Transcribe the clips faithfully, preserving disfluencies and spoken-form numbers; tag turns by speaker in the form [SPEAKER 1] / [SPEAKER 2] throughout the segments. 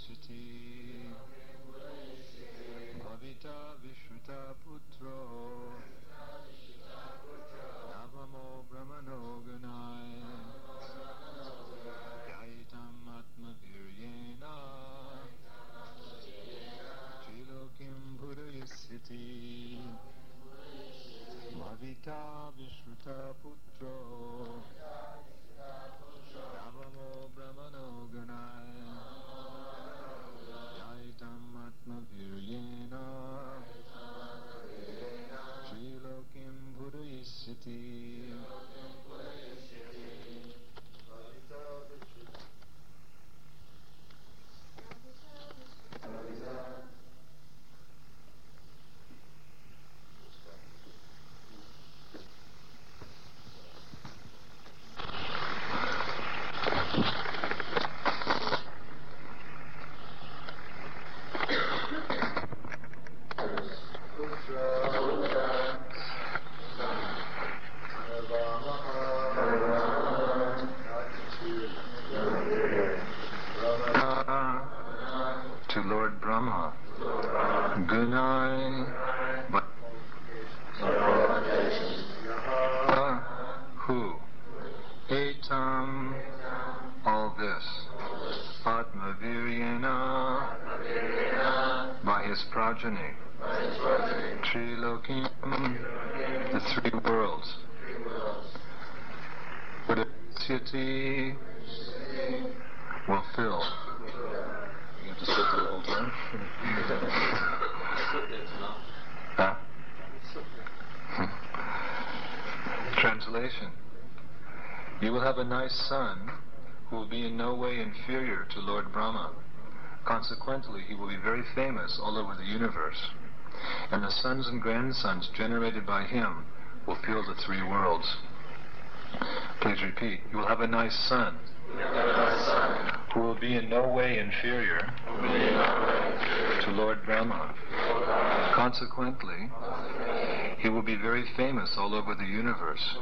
[SPEAKER 1] Purayasiti Bhavita Vishruta Putro Navamo Brahmano Gunai Yaitam Atma Viryena Trilokim Purayasiti Bhavita Vishruta Putro Navamo Brahmano Gunai Yaitam Atma Viryena Trilokim Purayasiti to Lord Brahma, Gunai, who, Etam, all this, Atma Viryena, by his progeny, Trilokim, the three worlds, Purayasiti, will fill. You have to sit there the whole time? Huh? Translation. You will have a nice son who will be in no way inferior to Lord Brahma. Consequently, he will be very famous all over the universe. And the sons and grandsons generated by him will fill the three worlds. Please repeat. You will have a nice son who will be in no way inferior to Lord Brahma. Consequently, he will be very famous all over the universe.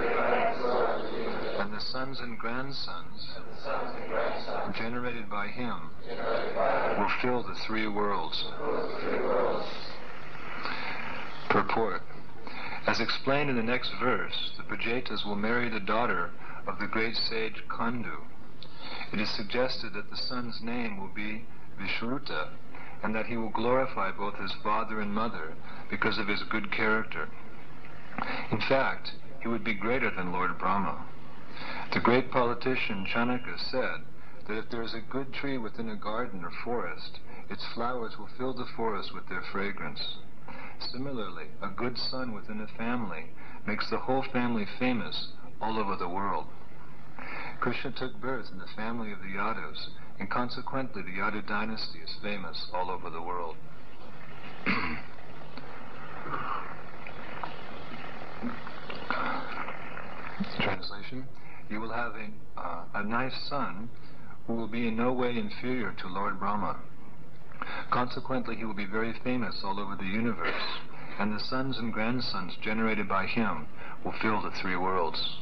[SPEAKER 1] And the sons and grandsons generated by him will fill the three worlds. Purport. As explained in the next verse, the Prajetas will marry the daughter of the great sage Kandu. It is suggested that the son's name will be Vishruta, and that he will glorify both his father and mother because of his good character. In fact, he would be greater than Lord Brahma. The great politician Chanaka said that if there is a good tree within a garden or forest, its flowers will fill the forest with their fragrance. Similarly, a good son within a family makes the whole family famous all over the world. Krishna took birth in the family of the Yadus, and consequently the Yadu dynasty is famous all over the world. Translation. You will have a, uh, a nice son who will be in no way inferior to Lord Brahma. Consequently, he will be very famous all over the universe, and the sons and grandsons generated by him will fill the three worlds.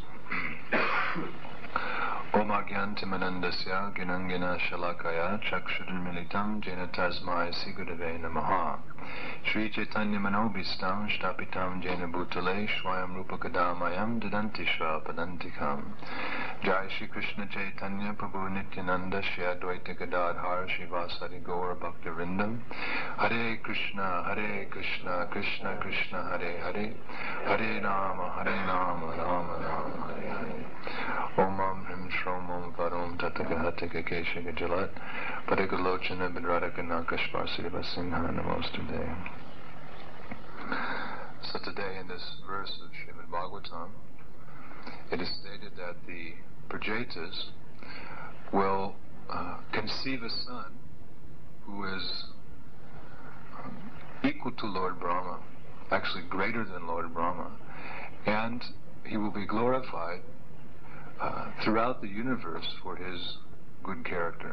[SPEAKER 1] Om Agyantimanandasya Ginangina Shalakaya Chakshudamilitam Jena Tasmai Sigurave Namaha Sri Chaitanya Manobhistam Shtapitam Jena Bhutale Shwayam Rupakadamayam Dadantisha Padantikam Jai Shri Krishna Chaitanya Prabhu Nityananda Shri Advaita Gadadhar Shivasari Gaur Bhaktivinoda Hare Krishna Hare Krishna Krishna Krishna Hare Hare Hare Rama Hare Rama Rama Rama Hare Hare Om Am Hrim Shrom Om Varum Tatagahatika Keshaka Jalat Padagalochana Bidradaka Nakashvarsiriva Singha Namostude. So today in this verse of Srimad Bhagavatam, it is stated that the Prajetas will uh, conceive a son who is um, equal to Lord Brahma, actually greater than Lord Brahma, and he will be glorified Uh, throughout the universe for his good character.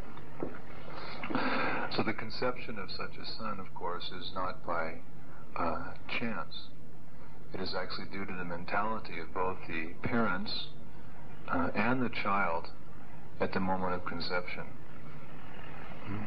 [SPEAKER 1] So the conception of such a son, of course, is not by uh, chance. It is actually due to the mentality of both the parents uh, and the child at the moment of conception. Hmm?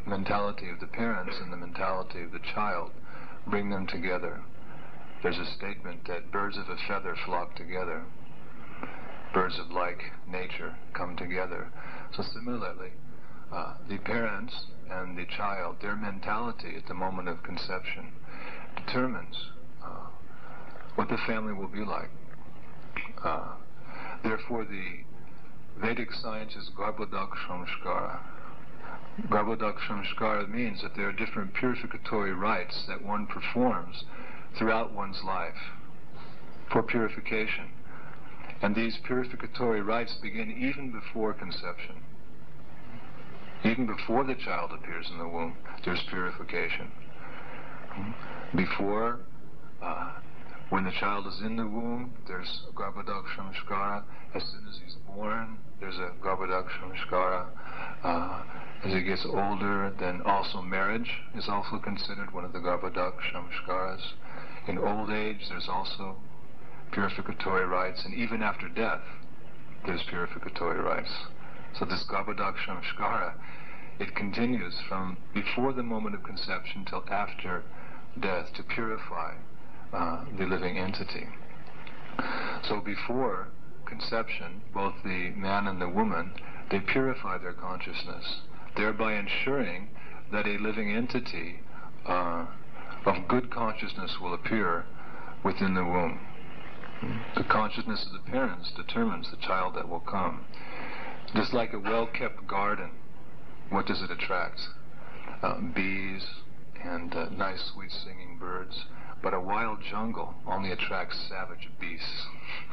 [SPEAKER 1] mentality of the parents and the mentality of the child bring them together. There's a statement that birds of a feather flock together. Birds of like nature come together. So similarly, uh, the parents and the child, their mentality at the moment of conception determines uh, what the family will be like. Uh, therefore, the Vedic science is Garbhodak Samskara. Garbhodak Samskara means that there are different purificatory rites that one performs throughout one's life for purification. And these purificatory rites begin even before conception. Even before the child appears in the womb, there's purification. Before, uh, when the child is in the womb, there's a Garbhodak Samskara. As soon as he's born, there's a Garbhodak Samskara. Uh, as he gets older, then also marriage is also considered one of the Garbhodak Samskaras. In old age, there's also purificatory rites, and even after death, there's purificatory rites. So this Garbhodak Samskara, it continues from before the moment of conception till after death to purify uh, the living entity. So before conception, both the man and the woman, they purify their consciousness, thereby ensuring that a living entity uh, of good consciousness will appear within the womb. The consciousness of the parents determines the child that will come. Just like a well-kept garden, what does it attract? Uh, bees and uh, nice, sweet-singing birds. But a wild jungle only attracts savage beasts.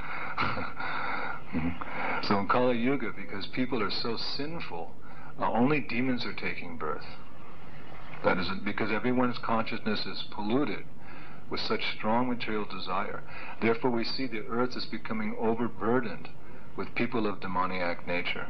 [SPEAKER 1] So in Kali Yuga, because people are so sinful, uh, only demons are taking birth. That is because everyone's consciousness is polluted with such strong material desire. Therefore we see the earth is becoming overburdened with people of demoniac nature.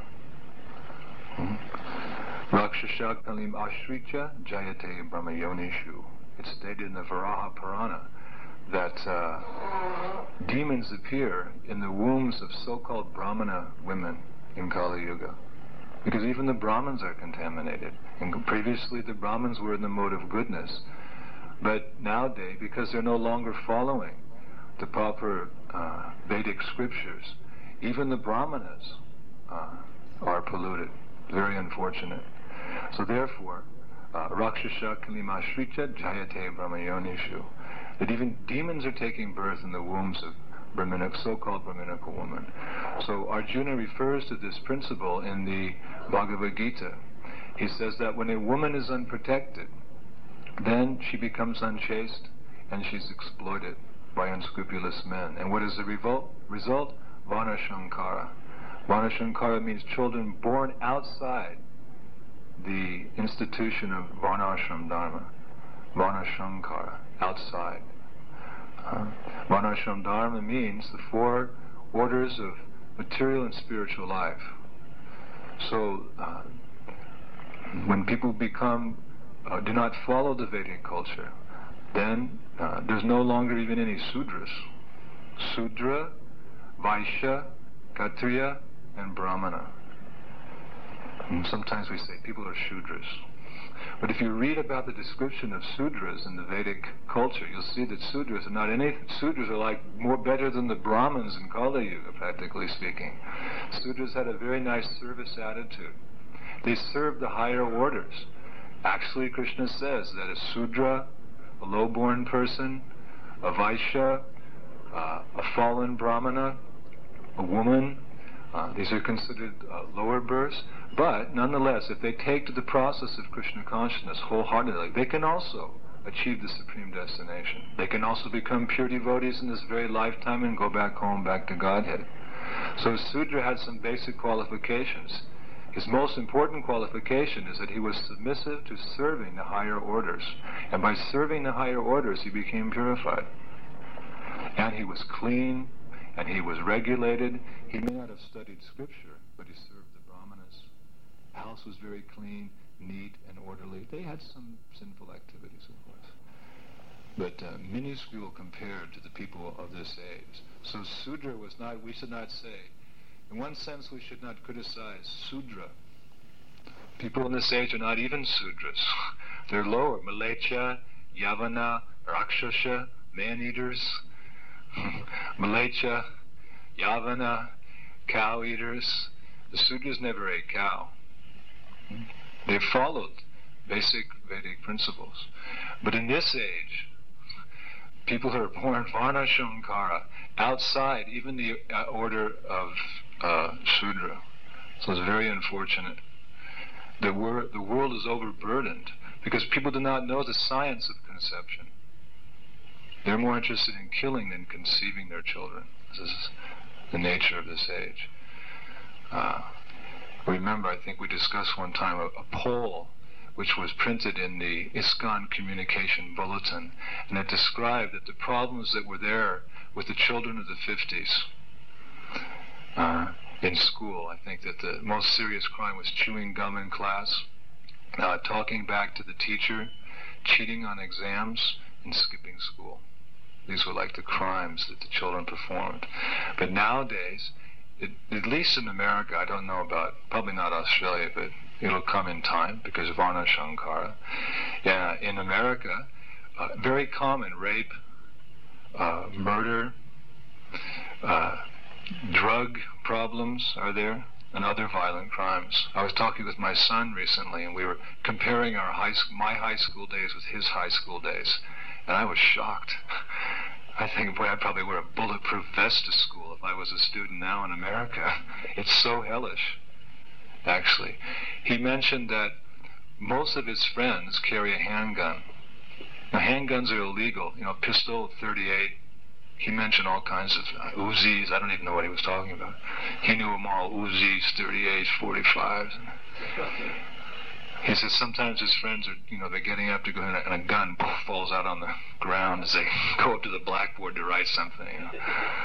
[SPEAKER 1] Rakshasa kalim ashricha jayate brahmayonishu. It's stated in the Varaha Purana that uh, demons appear in the wombs of so-called Brahmana women in Kali Yuga. Because even the Brahmins are contaminated. And previously the Brahmins were in the mode of goodness. But nowadays, because they're no longer following the proper uh, Vedic scriptures, even the Brahmanas uh, are polluted. Very unfortunate. So therefore, uh, Rakshasa kalimashricha jayate brahmayonishu, that even demons are taking birth in the wombs of Brahminic, so-called Brahminical women. So Arjuna refers to this principle in the Bhagavad Gita. He says that when a woman is unprotected, then she becomes unchaste and she's exploited by unscrupulous men. And what is the result? Result? Varnashankara. Varnashankara means children born outside the institution of Varnashram Dharma. Varnashankara, outside. Uh, Varnashram Dharma means the four orders of material and spiritual life. So, uh, when people become, uh, do not follow the Vedic culture, then uh, there's no longer even any Sudras. Sudra, Vaishya, Kshatriya, and Brahmana. And sometimes we say people are Shudras. But if you read about the description of Sudras in the Vedic culture, you'll see that Sudras are not anything. Sudras are like more better than the Brahmins in Kali Yuga, practically speaking. Sudras had a very nice service attitude. They served the higher orders. Actually, Krishna says that a Sudra, a low-born person, a Vaishya, uh, a fallen Brahmana, a woman, uh, these are considered uh, lower births. But nonetheless, if they take to the process of Krishna consciousness wholeheartedly, they can also achieve the supreme destination. They can also become pure devotees in this very lifetime and go back home, back to Godhead. So Sudra had some basic qualifications. His most important qualification is that he was submissive to serving the higher orders. And by serving the higher orders, he became purified. And he was clean, and he was regulated. He may not have studied scripture, but he served the Brahmanas. The house was very clean, neat, and orderly. They had some sinful activities, of course, but uh, minuscule compared to the people of this age. So Sudra was not, we should not say, in one sense we should not criticize Sudra People in this age are not even Sudras. They're lower. Malecha, Yavana, Rakshasa, man-eaters. Malecha, Yavana, cow-eaters. The Sudras never ate cow. They followed basic Vedic principles. But in this age, people who are born Varna Shankara, outside even the uh, order of uh, Sudra. So it's very unfortunate. The, wor- the world is overburdened because people do not know the science of conception. They're more interested in killing than conceiving their children. This is the nature of this age. Uh, remember, I think we discussed one time a, a poll which was printed in the ISKCON Communication Bulletin, and it described that the problems that were there with the children of the fifties uh, in school. I think that the most serious crime was chewing gum in class, uh, talking back to the teacher, cheating on exams, and skipping school. These were like the crimes that the children performed. But nowadays, it, at least in America, I don't know about, probably not Australia, but it'll come in time because of Varna Shankara. Yeah, in America, uh, very common rape, uh, murder, uh, drug problems are there, and other violent crimes. I was talking with my son recently, and we were comparing our high sc- my high school days with his high school days, and I was shocked. I think, boy, I'd probably wear a bulletproof vest to school if I was a student now in America. It's so hellish, actually. He mentioned that most of his friends carry a handgun. Now, handguns are illegal, you know, pistol, thirty-eight. He mentioned all kinds of uh, Uzis. I don't even know what he was talking about. He knew them all, Uzis, thirty-eights, forty-fives. He says sometimes his friends are, you know, they're getting up to go in, and a gun poof, falls out on the ground as they go up to the blackboard to write something. You know?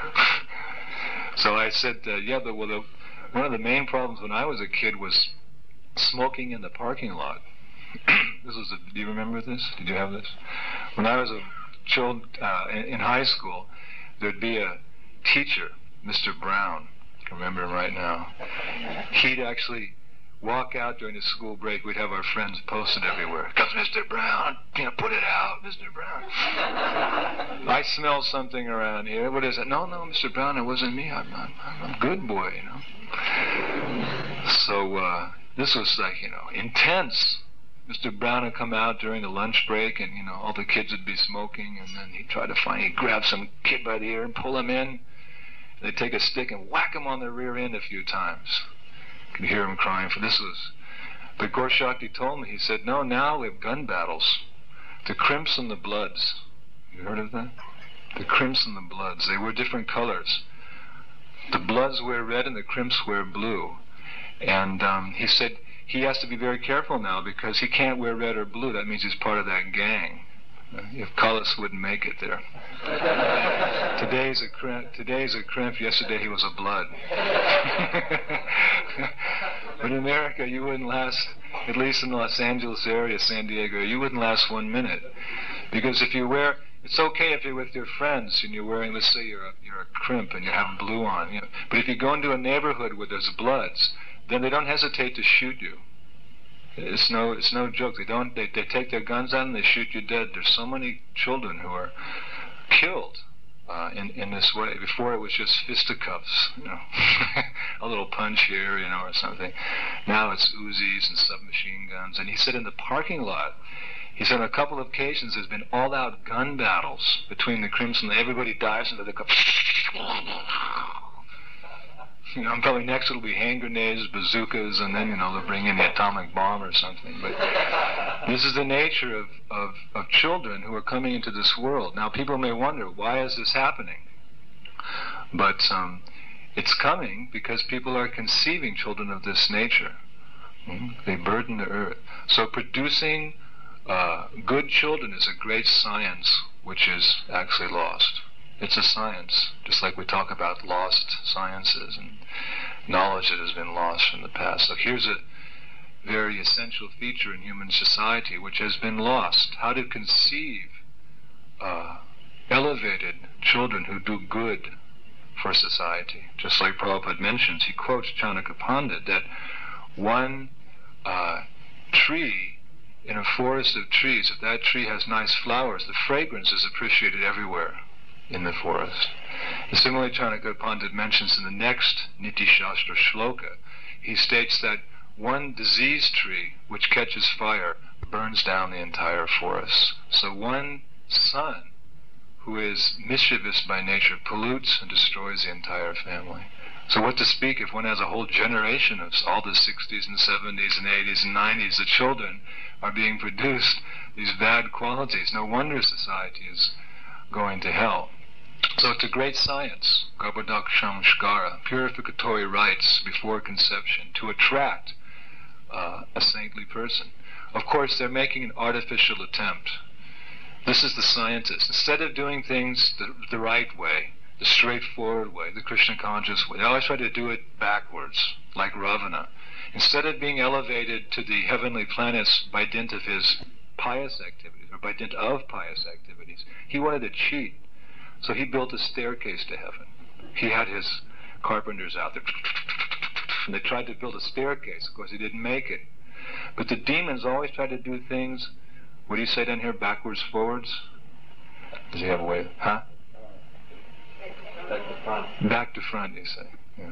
[SPEAKER 1] So I said, uh, yeah, but well, the, one of the main problems when I was a kid was smoking in the parking lot. This was a, do you remember this? Did you have this? When I was a child uh, in, in high school, there'd be a teacher, Mister Brown. I can remember him right now. He'd actually walk out during the school break. We'd have our friends posted everywhere. Comes Mister Brown. You know, put it out, Mister Brown. I smell something around here. What is it? No, no, Mister Brown, it wasn't me. I'm, I'm, I'm a good boy, you know. So uh, this was like, you know, intense. Mister Brown would come out during the lunch break, and, you know, all the kids would be smoking, and then he'd try to find, he'd grab some kid by the ear and pull him in. They'd take a stick and whack him on the rear end a few times. You could hear him crying for this was. But Gorshakti told me, he said, no, now we have gun battles. The Crimps and the Bloods. You heard of that? The Crimps and the Bloods. They wear different colors. The Bloods wear red and the Crimps wear blue. And um, he said he has to be very careful now because he can't wear red or blue. That means he's part of that gang. Uh, if Cullis wouldn't make it there. Today's a crimp, today's a crimp, yesterday he was a blood. But in America, you wouldn't last, at least in the Los Angeles area, San Diego, you wouldn't last one minute. Because if you wear, it's okay if you're with your friends and you're wearing, let's say you're a, you're a crimp and you have blue on, you know, but if you go into a neighborhood where there's bloods, then they don't hesitate to shoot you. It's no, it's no joke. They don't. They, they take their guns out and they shoot you dead. There's so many children who are killed uh, in in this way. Before it was just fisticuffs, you know, a little punch here, you know, or something. Now it's Uzis and submachine guns. And he said in the parking lot, he said on a couple of occasions there's been all-out gun battles between the Crimson. Everybody dives into the car. You know, probably next it'll be hand grenades, bazookas, and then, you know, they'll bring in the atomic bomb or something. But this is the nature of, of, of children who are coming into this world. Now, people may wonder, why is this happening? But um, it's coming because people are conceiving children of this nature. Mm-hmm. They burden the earth. So producing uh, good children is a great science, which is actually lost. It's a science, just like we talk about lost sciences and knowledge that has been lost from the past. So here's a very essential feature in human society which has been lost. How to conceive uh, elevated children who do good for society. Just like Prabhupada mentions, he quotes Chanakya Pandit that one uh, tree in a forest of trees, if that tree has nice flowers, the fragrance is appreciated everywhere in the forest. And similarly, Chanakya Pandit mentions in the next Niti Shastra shloka, he states that one diseased tree which catches fire burns down the entire forest. So one son who is mischievous by nature pollutes and destroys the entire family. So what to speak if one has a whole generation of all the sixties and seventies and eighties and nineties, the children are being produced, these bad qualities. No wonder society is going to hell. So it's a great science, Garbhodaksham, purificatory rites before conception, to attract uh, a saintly person. Of course, they're making an artificial attempt. This is the scientist. Instead of doing things the, the right way, the straightforward way, the Krishna conscious way, they always try to do it backwards, like Ravana. Instead of being elevated to the heavenly planets by dint of his pious activities, or by dint of pious activities, he wanted to cheat. So he built a staircase to heaven. He had his carpenters out there, and they tried to build a staircase. Of course, he didn't make it. But the demons always try to do things, what do you say down here, backwards, forwards? Does he have a way? Huh?
[SPEAKER 2] Back to front.
[SPEAKER 1] Back to front, you say. Yeah.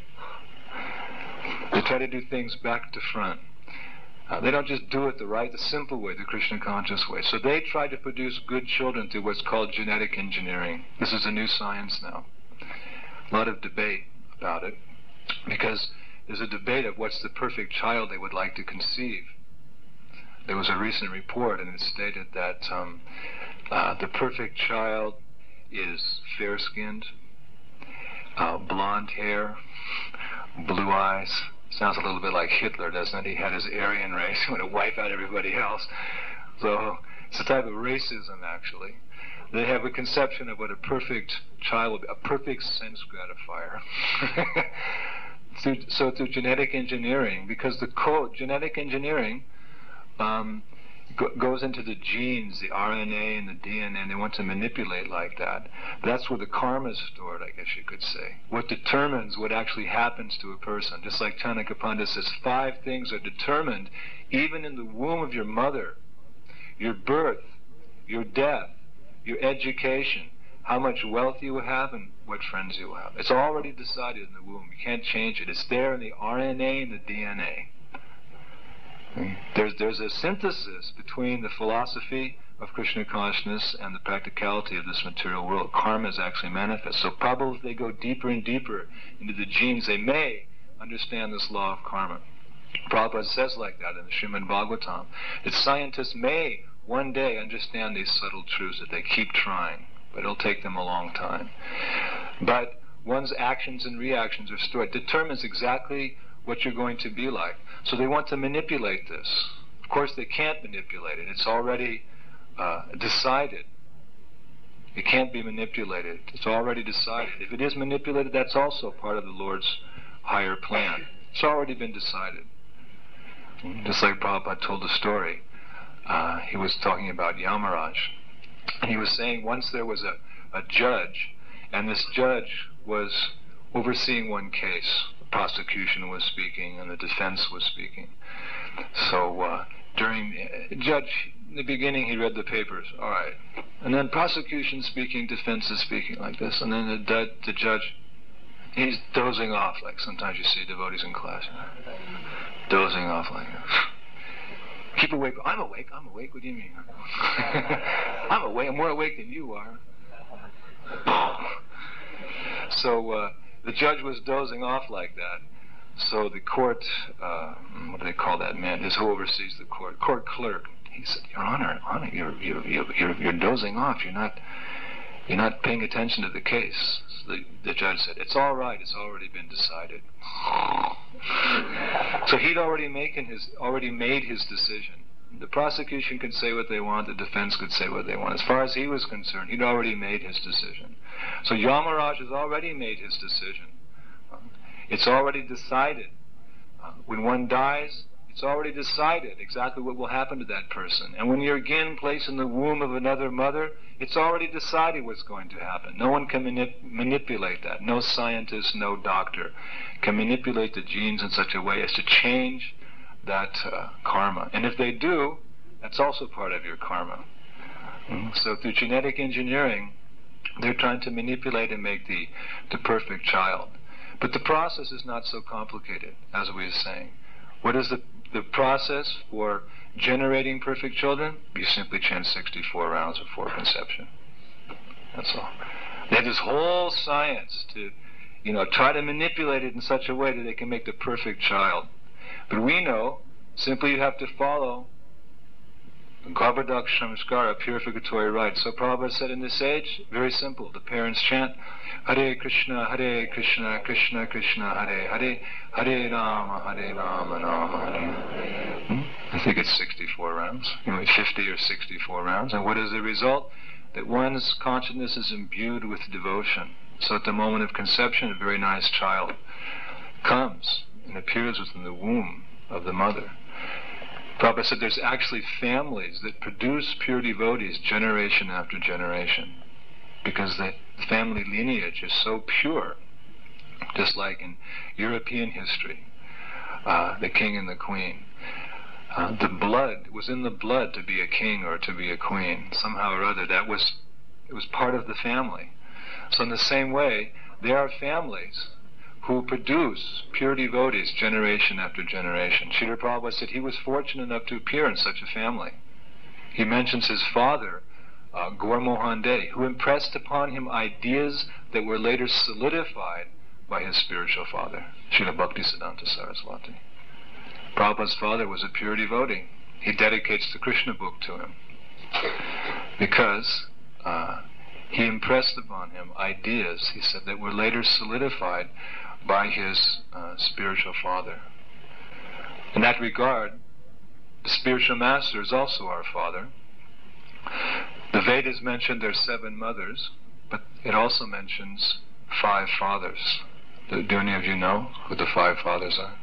[SPEAKER 1] They try to do things back to front. Uh, they don't just do it the right, the simple way, the Krishna conscious way. So they try to produce good children through what's called genetic engineering. This is a new science now. A lot of debate about it, because there's a debate of what's the perfect child they would like to conceive. There was a recent report, and it stated that um, uh, the perfect child is fair-skinned, uh, blonde hair, blue eyes. Sounds a little bit like Hitler, doesn't it? He had his Aryan race. He wanted to wipe out everybody else. So it's a type of racism, actually. They have a conception of what a perfect child would be, a perfect sense gratifier. through, so through genetic engineering, because the code, genetic engineering, um, go, goes into the genes, the R N A and the D N A, and they want to manipulate like that. That's where the karma is stored, I guess you could say. What determines what actually happens to a person. Just like Chanakya Pandit says, five things are determined even in the womb of your mother. Your birth, your death, your education, how much wealth you will have, and what friends you will have. It's already decided in the womb. You can't change it. It's there in the R N A and the D N A. There's, there's a synthesis between the philosophy of Krishna consciousness and the practicality of this material world. Karma is actually manifest. So probably if they go deeper and deeper into the genes, they may understand this law of karma. Prabhupada says like that in the Srimad Bhagavatam, that scientists may one day understand these subtle truths, that they keep trying, but it'll take them a long time. But one's actions and reactions are stored. It determines exactly what you're going to be like. So they want to manipulate this. Of course, they can't manipulate it. It's already uh, decided. It can't be manipulated. It's already decided. If it is manipulated, that's also part of the Lord's higher plan. It's already been decided. Just like Prabhupada told the story. Uh, he was talking about Yamaraj. And he was saying once there was a, a judge, and this judge was overseeing one case. The prosecution was speaking and the defense was speaking. So uh, during the judge, in the beginning he read the papers, all right. And then prosecution speaking, defense is speaking like this. And then the, the judge, he's dozing off, like sometimes you see devotees in class. Dozing off like that. Keep awake. I'm awake. I'm awake. What do you mean? I'm awake. I'm more awake than you are. So uh, the judge was dozing off like that. So the court, uh, what do they call that man? Is who oversees the court. Court clerk. He said, "Your Honor, Honor, you're you're you're you're dozing off. You're not you're not paying attention to the case." So the, the judge said, "It's all right. It's already been decided." So he'd already making his already made his decision. The prosecution could say what they want, the defense could say what they want. As far as he was concerned, he'd already made his decision. So Yamaraj has already made his decision. Uh, it's already decided. Uh, when one dies, it's already decided exactly what will happen to that person. And when you're again placed in the womb of another mother, it's already decided what's going to happen. No one can manip- manipulate that. No scientist, no doctor can manipulate the genes in such a way as to change that uh, karma. And if they do, that's also part of your karma. Mm. So through genetic engineering, they're trying to manipulate and make the, the perfect child. But the process is not so complicated, as we were saying. What is the, the process for generating perfect children? You simply chant sixty-four rounds before conception. That's all. They have this whole science to, you know, try to manipulate it in such a way that they can make the perfect child. But we know, simply you have to follow Garbhodak Samskara, purificatory rite. So Prabhupada said in this age, very simple, the parents chant, Hare Krishna, Hare Krishna, Krishna Krishna, Hare Hare, Hare Rama, Hare Rama, Rama Hare. Hmm? I think it's sixty-four rounds, you know, fifty or sixty-four rounds. And what is the result? That one's consciousness is imbued with devotion. So at the moment of conception, a very nice child comes and appears within the womb of the mother. Prabhupada said there's actually families that produce pure devotees generation after generation, because the family lineage is so pure, just like in European history, uh, the king and the queen. Uh, the blood was in the blood to be a king or to be a queen. Somehow or other, that was it was part of the family. So in the same way, there are families who produce pure devotees generation after generation. Srila Prabhupada said he was fortunate enough to appear in such a family. He mentions his father, uh, Gaur Mohan De, who impressed upon him ideas that were later solidified by his spiritual father, Srila Bhaktisiddhanta Saraswati. Prabhupada's father was a pure devotee. He dedicates the Krishna book to him because uh, he impressed upon him ideas, he said, that were later solidified by his uh, spiritual father. In that regard, the spiritual master is also our father. The Vedas mention there's seven mothers, but it also mentions five fathers. Do, do any of you know who the five fathers are?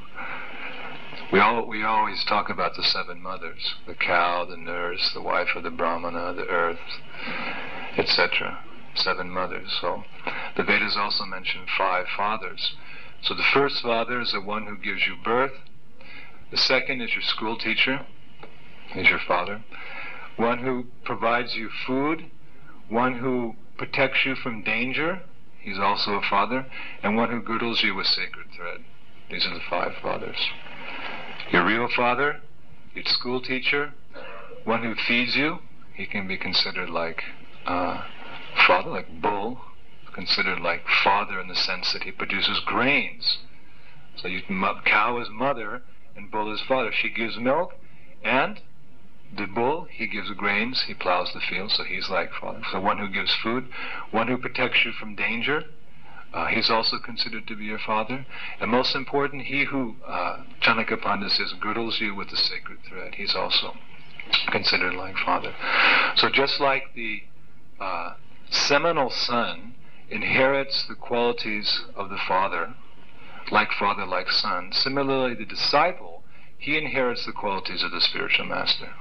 [SPEAKER 1] We all we always talk about the seven mothers: the cow, the nurse, the wife of the brahmana, the earth, et cetera. Seven mothers. So the Vedas also mention five fathers. So the first father is the one who gives you birth. The second is your school teacher. He's your father. One who provides you food. One who protects you from danger. He's also a father. And one who girdles you with sacred thread. These are the five fathers. Your real father, your school teacher, one who feeds you, he can be considered like uh, father, like bull, considered like father in the sense that he produces grains. So you can, cow is mother and bull is father. She gives milk, and the bull, he gives grains, he plows the field, so he's like father. So one who gives food, one who protects you from danger, uh, he's also considered to be your father. And most important, he who, uh, Chanakya Pandit says, girdles you with the sacred thread, he's also considered like father. So just like the uh, seminal son inherits the qualities of the father, like father, like son, similarly the disciple, he inherits the qualities of the spiritual master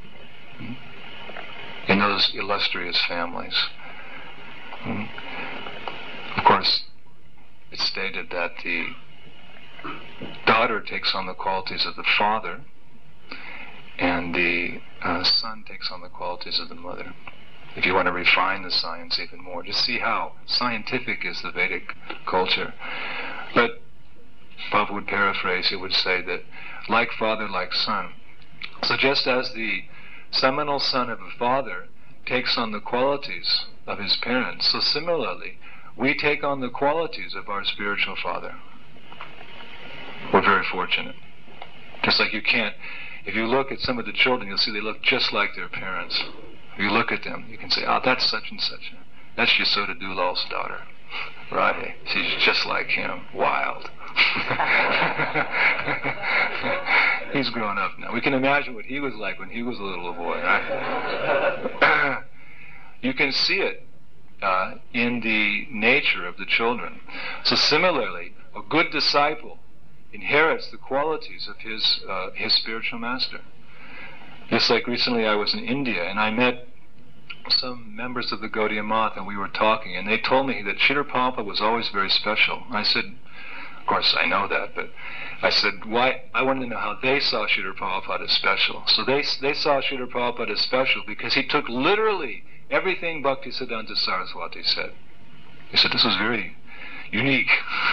[SPEAKER 1] in those illustrious families. Of course, it's stated that the daughter takes on the qualities of the father, and the uh, son takes on the qualities of the mother. If you want to refine the science even more, just see how scientific is the Vedic culture. But Prabhupada would paraphrase, he would say that like father, like son. So just as the seminal son of a father takes on the qualities of his parents, so similarly, we take on the qualities of our spiritual father. We're very fortunate. Just like you can't, if you look at some of the children, you'll see they look just like their parents. If you look at them, you can say, oh, that's such and such. That's Yasoda Dulal's daughter. Right? She's just like him. Wild. He's grown up now. We can imagine what he was like when he was a little boy, right? You can see it uh, in the nature of the children. So similarly, a good disciple inherits the qualities of his uh, his spiritual master. Just like recently I was in India and I met some members of the Gaudiya Math and we were talking, and they told me that Srila Prabhupada was always very special. I said, Of course, I know that, but I said, why? I wanted to know how they saw Srila Prabhupada as special. So they they saw Srila Prabhupada as special because he took literally everything Bhaktisiddhanta Saraswati said. He said, this was very unique.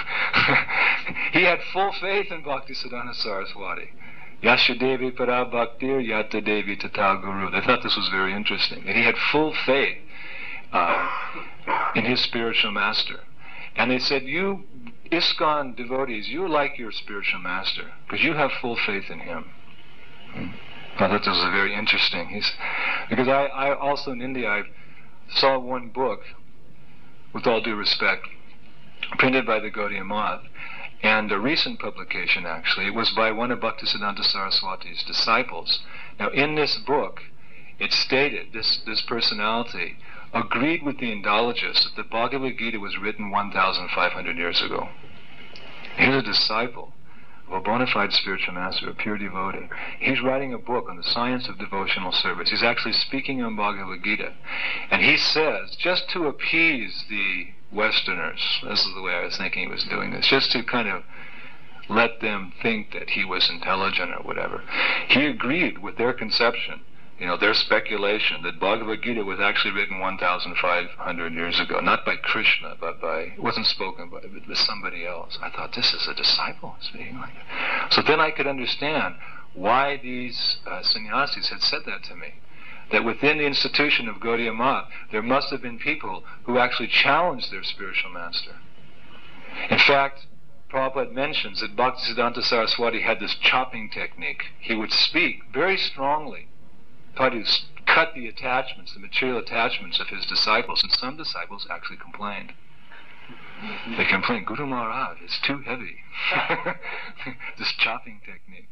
[SPEAKER 1] He had full faith in Bhaktisiddhanta Saraswati. Yasha Devi Para Bhaktir Yata Devi Tata Guru. They thought this was very interesting. And he had full faith uh, in his spiritual master. And they said, you ISKCON devotees, you're like your spiritual master, because you have full faith in him. Hmm. I thought this was very interesting. He's, because I, I also in India, I saw one book, with all due respect, printed by the Gaudiya Math, and a recent publication actually, it was by one of Bhaktisiddhanta Saraswati's disciples. Now in this book, it stated, this, this personality agreed with the Indologists that the Bhagavad Gita was written one thousand five hundred years ago. He's a disciple of a bona fide spiritual master, a pure devotee. He's writing a book on the science of devotional service. He's actually speaking on Bhagavad Gita. And he says, just to appease the Westerners, this is the way I was thinking he was doing this, just to kind of let them think that he was intelligent or whatever, he agreed with their conception, you know, their speculation that Bhagavad Gita was actually written one thousand five hundred years ago, not by Krishna, but by, it wasn't spoken by, but by somebody else. I thought, this is a disciple speaking like that. So then I could understand why these uh, sannyasis had said that to me. That within the institution of Gaudiya Math, there must have been people who actually challenged their spiritual master. In fact, Prabhupada mentions that Bhaktisiddhanta Saraswati had this chopping technique. He would speak very strongly, try to cut the attachments, the material attachments of his disciples, and some disciples actually complained. They complained, Guru Maharaj, it's too heavy. This chopping technique.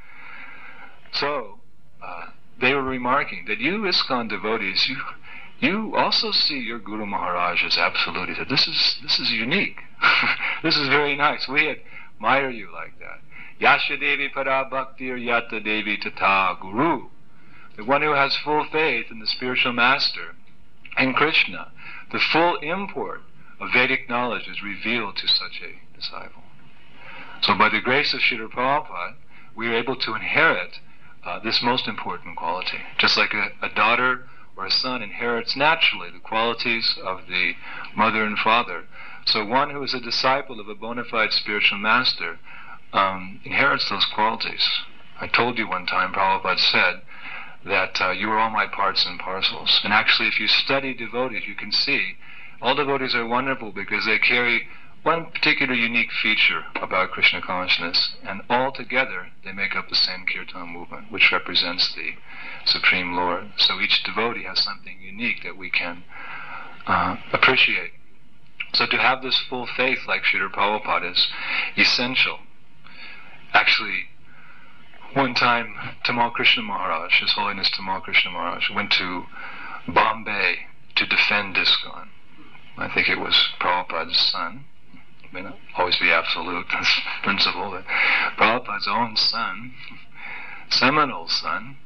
[SPEAKER 1] So, uh, they were remarking that you ISKCON devotees, you you also see your Guru Maharaj as absolute. He said, this is, this is unique. This is very nice. We admire you like that. Yasha Devi Para Bhaktir Yata Devi Tata Guru. The one who has full faith in the spiritual master and Krishna. The full import of Vedic knowledge is revealed to such a disciple. So by the grace of Srila Prabhupada, we are able to inherit uh, this most important quality. Just like a, a daughter or a son inherits naturally the qualities of the mother and father. So one who is a disciple of a bona fide spiritual master um, inherits those qualities. I told you one time, Prabhupada said, that uh, you are all my parts and parcels. And actually, if you study devotees, you can see all devotees are wonderful because they carry one particular unique feature about Krishna consciousness, and all together they make up the same Kirtan movement, which represents the Supreme Lord. So each devotee has something unique that we can uh, appreciate. So to have this full faith like Srila Prabhupada is essential. Actually, one time, Tamal Krishna Maharaj, His Holiness Tamal Krishna Maharaj, went to Bombay to defend ISKCON. I think it was Prabhupada's son. It may not always be absolute, this principle, but Prabhupada's own son, Seminole son,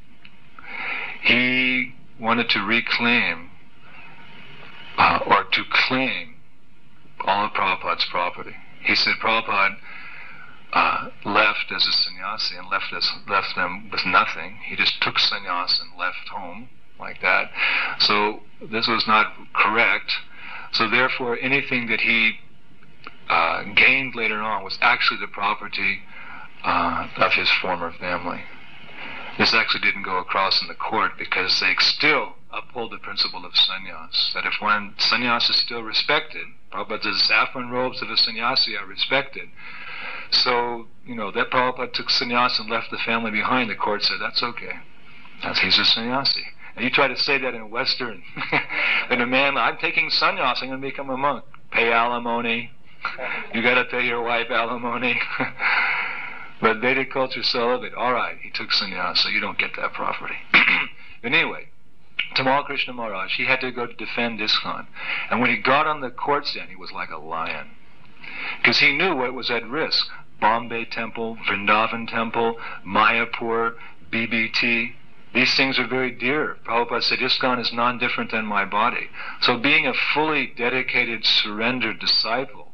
[SPEAKER 1] he wanted to reclaim, uh, or to claim, all of Prabhupada's property. He said Prabhupada Uh, left as a sannyasi and left as, left them with nothing. He just took sannyas and left home like that. So this was not correct. So therefore, anything that he uh, gained later on was actually the property uh, of his former family. This actually didn't go across in the court because they still uphold the principle of sannyas. That if one sannyas is still respected, Prabhupada says saffron robes of a sannyasi are respected. So, you know, that Prabhupada took sannyas and left the family behind. The court said, that's okay. That's, he's a sannyasi. And you try to say that in Western, in a man, I'm taking sannyas, I'm going to become a monk. Pay alimony. You got to pay your wife alimony. But Vedic culture celibate. All right, he took sannyas, so you don't get that property. But anyway, Tamal Krishna Maharaj, he had to go to defend ISKCON. And when he got on the court stand, he was like a lion. Because he knew what was at risk. Bombay Temple, Vrindavan Temple, Mayapur, B B T. These things are very dear. Prabhupada said, ISKCON is non-different than my body. So being a fully dedicated, surrendered disciple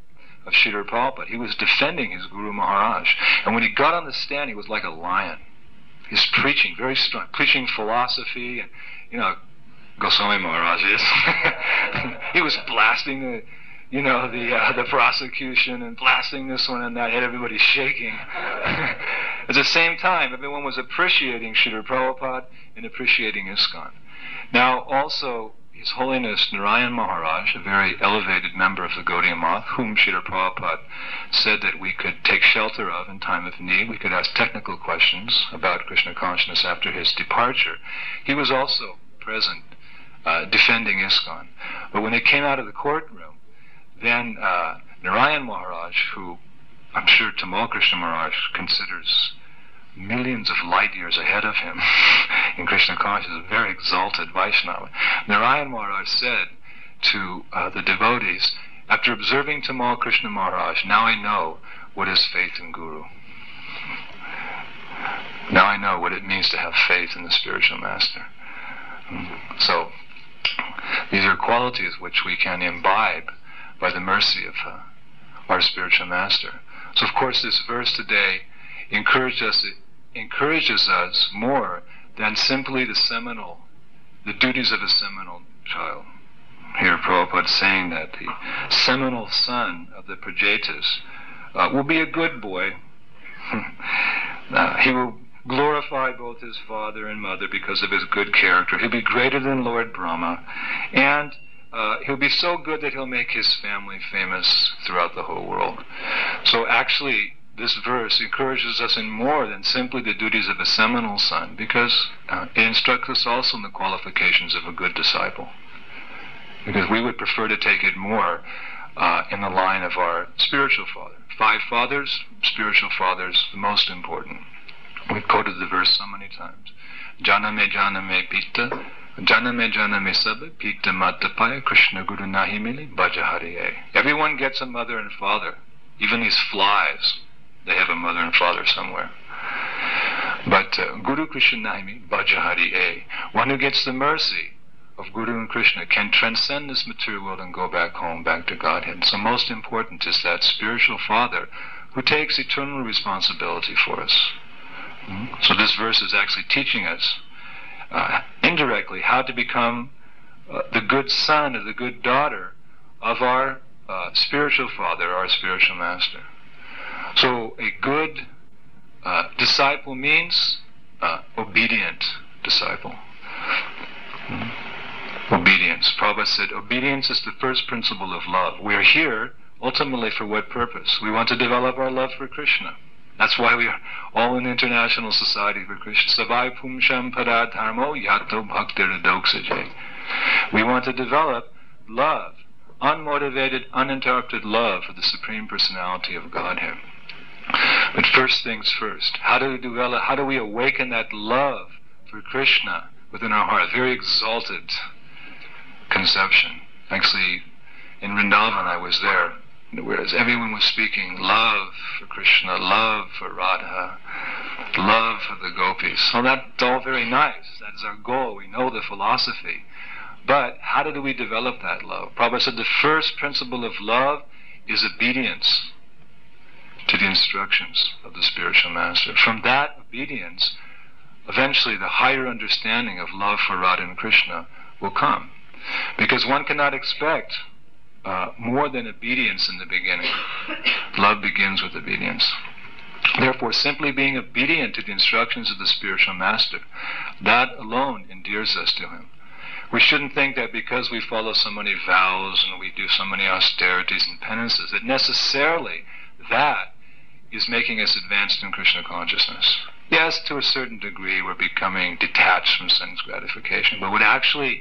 [SPEAKER 1] of Srila Prabhupada. He was defending his Guru Maharaj. And when he got on the stand, he was like a lion. He's preaching, very strong, preaching philosophy, and, you know, Goswami Maharaj is. He was blasting the, you know, the uh, the prosecution and blasting this one and that, had everybody shaking. At the same time, everyone was appreciating Srila Prabhupada and appreciating ISKCON. Now, also, His Holiness Narayan Maharaj, a very elevated member of the Gaudiya Math, whom Srila Prabhupada said that we could take shelter of in time of need, we could ask technical questions about Krishna consciousness after his departure. He was also present, uh, defending ISKCON. But when they came out of the courtroom, then uh, Narayan Maharaj, who I'm sure Tamal Krishna Maharaj considers millions of light years ahead of him in Krishna consciousness, a very exalted Vaishnava, Narayan Maharaj said to uh, the devotees, after observing Tamal Krishna Maharaj, now I know what is faith in Guru. Now I know what it means to have faith in the spiritual master. So, these are qualities which we can imbibe by the mercy of uh, our spiritual master. So, of course, this verse today encourages us, encourages us more than simply the seminal, the duties of a seminal child. Here Prabhupada saying that the seminal son of the Prajetas uh, will be a good boy. uh, he will glorify both his father and mother because of his good character. He'll be greater than Lord Brahma, and uh, he'll be so good that he'll make his family famous throughout the whole world. So actually, this verse encourages us in more than simply the duties of a seminal son, because uh, it instructs us also in the qualifications of a good disciple. Because we would prefer to take it more uh, in the line of our spiritual father. Five fathers, spiritual fathers, the most important. We've quoted the verse so many times. Janame janame pita, janame janame sabha, pita matapaya, Krishna Guru nahi mili, bhaja hariye. Everyone gets a mother and father. Even these flies, they have a mother and father somewhere. But uh, Guru Krishna nahi mili, bhaja hariye. One who gets the mercy of Guru and Krishna can transcend this material world and go back home, back to Godhead. So most important is that spiritual father who takes eternal responsibility for us. Mm-hmm. So this verse is actually teaching us uh, indirectly how to become uh, the good son or the good daughter of our uh, spiritual father, our spiritual master. So a good uh, disciple means uh, obedient disciple. Mm-hmm. Obedience. Prabhupada said, obedience is the first principle of love. We're here ultimately for what purpose? We want to develop our love for Krishna. That's why we are all in International Society for Krishna. Savai pumsham paradharmo yato bhaktiradoksaje. We want to develop love, unmotivated, uninterrupted love for the Supreme Personality of Godhead. But first things first, how do we develop, how do we awaken that love for Krishna within our heart? Very exalted conception. Actually, in Vrindavan I was there, whereas everyone was speaking love for Krishna, love for Radha, love for the gopis. So that's all very nice. That is our goal. We know the philosophy. But how do we develop that love? Prabhupada said the first principle of love is obedience to the instructions of the spiritual master. From that obedience, eventually the higher understanding of love for Radha and Krishna will come. Because one cannot expect Uh, more than obedience in the beginning. Love begins with obedience. Therefore, simply being obedient to the instructions of the spiritual master, that alone endears us to him. We shouldn't think that because we follow so many vows and we do so many austerities and penances, that necessarily that is making us advanced in Krishna consciousness. Yes, to a certain degree we're becoming detached from sense gratification, but what actually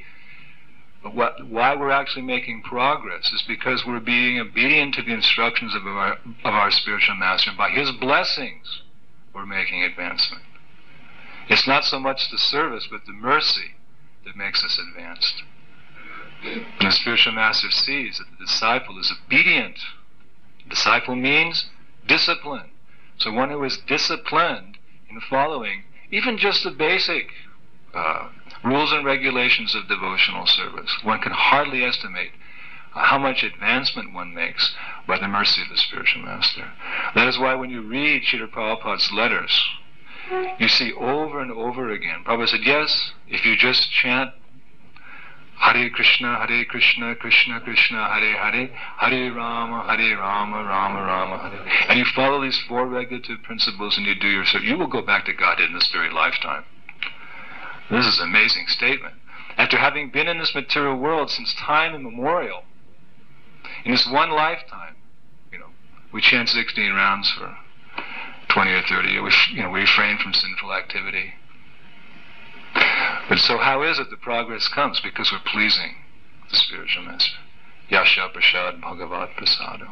[SPEAKER 1] What, why we're actually making progress is because we're being obedient to the instructions of our, of our spiritual master, and by his blessings we're making advancement. It's not so much the service but the mercy that makes us advanced. And the spiritual master sees that the disciple is obedient. Disciple means discipline. So one who is disciplined in following even just the basic uh, rules and regulations of devotional service. One can hardly estimate how much advancement one makes by the mercy of the spiritual master. That is why when you read Srila Prabhupada's letters, you see over and over again, Prabhupada said, yes, if you just chant Hare Krishna, Hare Krishna, Krishna Krishna, Hare Hare, Hare Rama, Hare Rama, Rama Rama, Hare, and you follow these four regulative principles and you do your service, you will go back to Godhead in this very lifetime. This is an amazing statement. After having been in this material world since time immemorial, in this one lifetime, you know, we chant sixteen rounds for twenty or thirty years, we, you know, we refrain from sinful activity. But so how is it the progress comes? Because we're pleasing the spiritual master. Yasha prasad bhagavat prasado.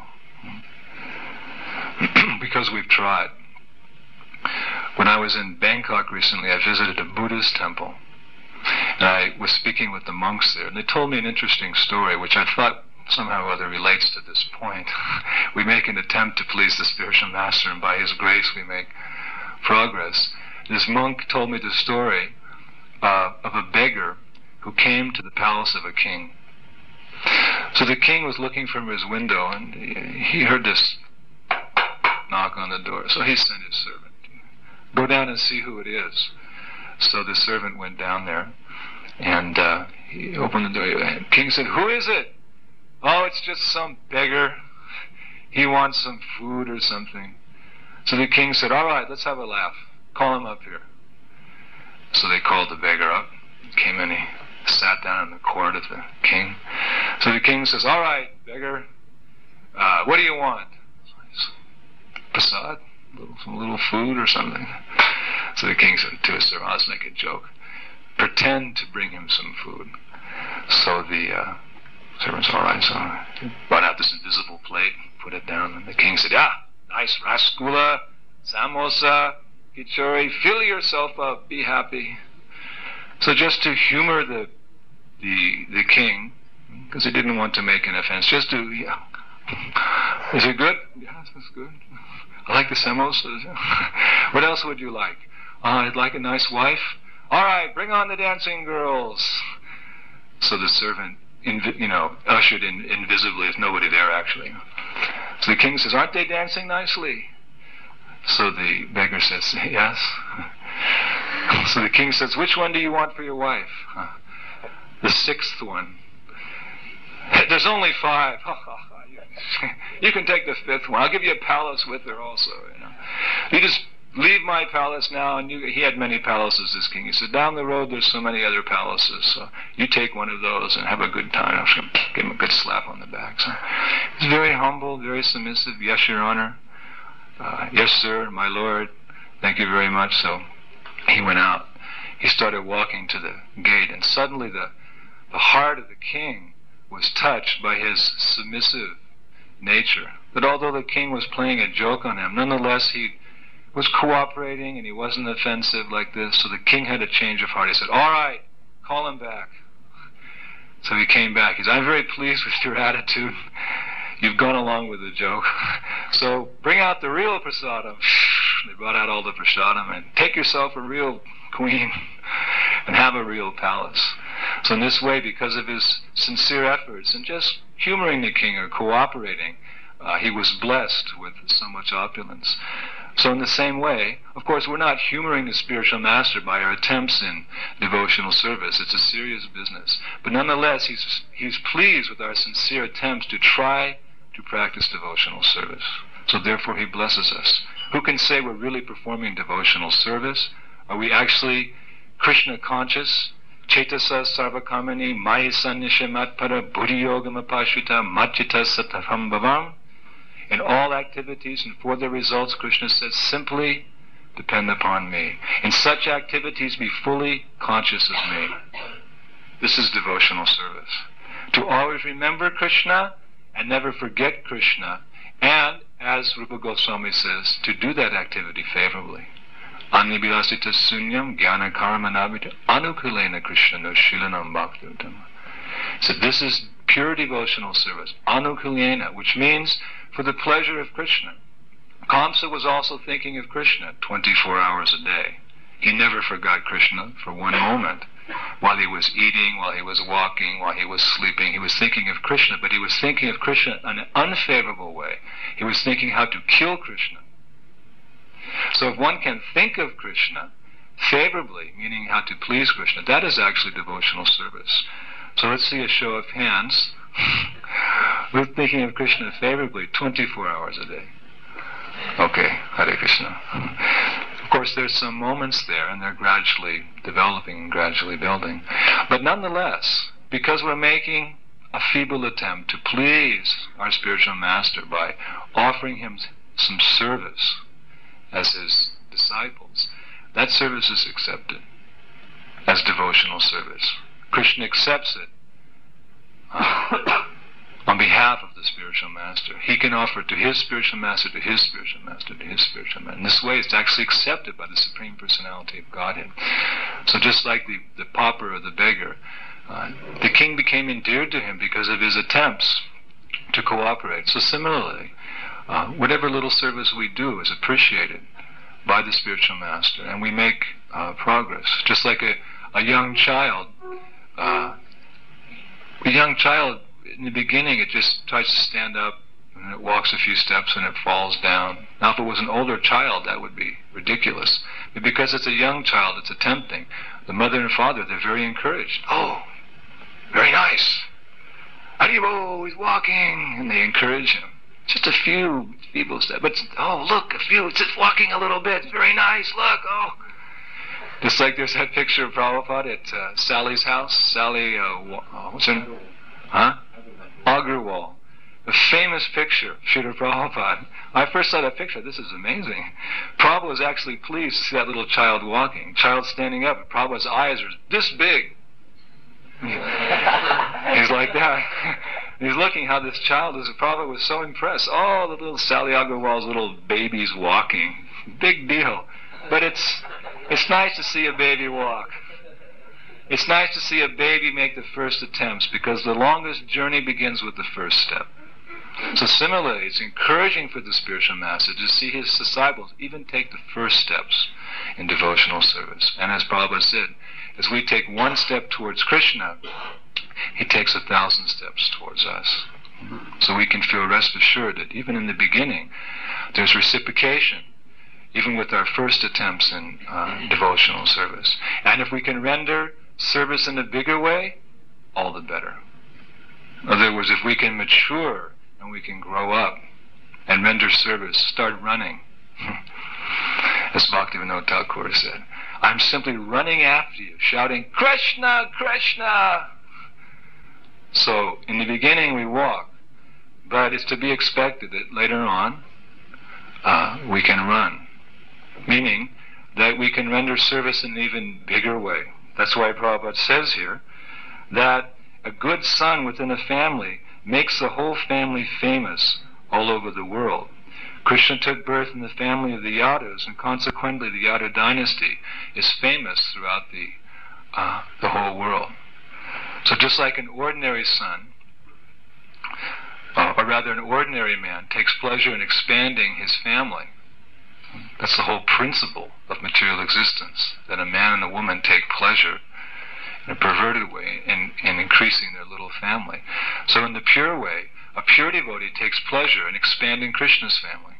[SPEAKER 1] Because we've tried. When I was in Bangkok recently, I visited a Buddhist temple. And I was speaking with the monks there, and they told me an interesting story, which I thought somehow or other relates to this point. We make an attempt to please the spiritual master, and by his grace we make progress. This monk told me the story uh, of a beggar who came to the palace of a king. So the king was looking from his window, and he heard this knock on the door. So he sent his servant, go down and see who it is. So the servant went down there, and uh, he opened the door. The king said, who is it? Oh, it's just some beggar. He wants some food or something. So the king said, all right, let's have a laugh. Call him up here. So they called the beggar up. He came in, he sat down in the court of the king. So the king says, all right, beggar, uh, what do you want? Prasad, a little, some little food or something. So the king said to his servant, let's make a joke. Pretend to bring him some food. So the uh, servant said, all right, so he brought out this invisible plate, put it down, and the king said, yeah, nice rasgula, samosa, kichori, fill yourself up, be happy. So just to humor the the the king, because he didn't want to make an offense, just to, yeah, is it good? Yes, it's good. I like the samosas. What else would you like? Uh, I'd like a nice wife. All right, bring on the dancing girls. So the servant, invi- you know, ushered in invisibly, there's nobody there actually. So the king says, aren't they dancing nicely? So the beggar says, yes. So the king says, which one do you want for your wife? Uh, the sixth one. There's only five. You can take the fifth one. I'll give you a palace with her also. You know, you just leave my palace now, and you, he had many palaces, this king. He said, down the road there's so many other palaces, so you take one of those and have a good time. I was going to give him a good slap on the back. So he's very humble, very submissive. Yes, Your Honor. Uh, yes, sir, my lord. Thank you very much. So he went out. He started walking to the gate, and suddenly the, the heart of the king was touched by his submissive nature. That although the king was playing a joke on him, nonetheless he was cooperating and he wasn't offensive like this. So the king had a change of heart. He said, all right, call him back. So he came back. He said, I'm very pleased with your attitude. You've gone along with the joke. So bring out the real prasadam. They brought out all the prasadam, and take yourself a real queen and have a real palace. So in this way, because of his sincere efforts and just humoring the king or cooperating, uh, he was blessed with so much opulence. So in the same way, of course, we're not humoring the spiritual master by our attempts in devotional service. It's a serious business. But nonetheless, he's, he's pleased with our sincere attempts to try to practice devotional service. So therefore he blesses us. Who can say we're really performing devotional service? Are we actually Krishna conscious? Chetasa sarvakamani maya sannishamat para buddhiyogama machita sataham bhavam. In all activities and for the results, Krishna says, simply depend upon me. In such activities, be fully conscious of me. This is devotional service. To always remember Krishna and never forget Krishna, and, as Rupa Goswami says, to do that activity favorably. Anibilasita sunyam jnana karmanabhita anukulena Krishna no shilanam bhakti. So this is pure devotional service. Anukulena, which means for the pleasure of Krishna. Kamsa was also thinking of Krishna twenty-four hours a day. He never forgot Krishna for one moment. while he was eating, while he was walking, while he was sleeping. He was thinking of Krishna, but he was thinking of Krishna in an unfavorable way. He was thinking how to kill Krishna. So if one can think of Krishna favorably, meaning how to please Krishna, that is actually devotional service. So let's see a show of hands. We're thinking of Krishna favorably twenty-four hours a day. Okay, Hare Krishna. Of course, there's some moments there, and they're gradually developing and gradually building. But nonetheless, because we're making a feeble attempt to please our spiritual master by offering him some service as his disciples, that service is accepted as devotional service. Krishna accepts it uh, on behalf of the spiritual master. He can offer it to his spiritual master, to his spiritual master, to his spiritual master. In this way, it's actually accepted by the Supreme Personality of Godhead. So just like the, the pauper or the beggar, uh, the king became endeared to him because of his attempts to cooperate. So similarly, uh, whatever little service we do is appreciated by the spiritual master, and we make uh, progress. Just like a, a young child, uh, a young child, in the beginning, it just tries to stand up, and it walks a few steps, and it falls down. Now, if it was an older child, that would be ridiculous. But because it's a young child, it's attempting. The mother and father, they're very encouraged. Oh, very nice. Haribo, he's walking, and they encourage him. Just a few feeble steps. But, oh, look, a few. It's just walking a little bit. Very nice. Look, oh. Just like there's that picture of Prabhupada at uh, Sally's house. Sally, uh, uh, what's her name? Huh? Agarwal. A famous picture of Srila Prabhupada. When I first saw that picture, this is amazing. Prabhupada was actually pleased to see that little child walking. Child standing up. Prabhupada's eyes are this big. He's like that. He's looking how this child is. Prabhupada was so impressed. Oh, the little Sally Agarwal's little baby's walking. Big deal. But it's it's nice to see a baby walk. It's nice to see a baby make the first attempts, because the longest journey begins with the first step. So similarly, it's encouraging for the spiritual master to see his disciples even take the first steps in devotional service. And as Prabhupada said, as we take one step towards Krishna, he takes a thousand steps towards us. So we can feel rest assured that even in the beginning, there's reciprocation, even with our first attempts in uh, devotional service. And if we can render service in a bigger way, all the better. In other words, if we can mature and we can grow up and render service, start running, as Bhaktivinoda Thakur said, I'm simply running after you, shouting, Krishna, Krishna! So, in the beginning we walk, but it's to be expected that later on uh, we can run. Meaning that we can render service in an even bigger way. That's why Prabhupada says here that a good son within a family makes the whole family famous all over the world. Krishna took birth in the family of the Yadavas, and consequently the Yadav dynasty is famous throughout the uh, the whole world. So just like an ordinary son, uh, or rather an ordinary man, takes pleasure in expanding his family, that's the whole principle of material existence, that a man and a woman take pleasure in a perverted way in, in increasing their little family. So in the pure way, a pure devotee takes pleasure in expanding Krishna's family.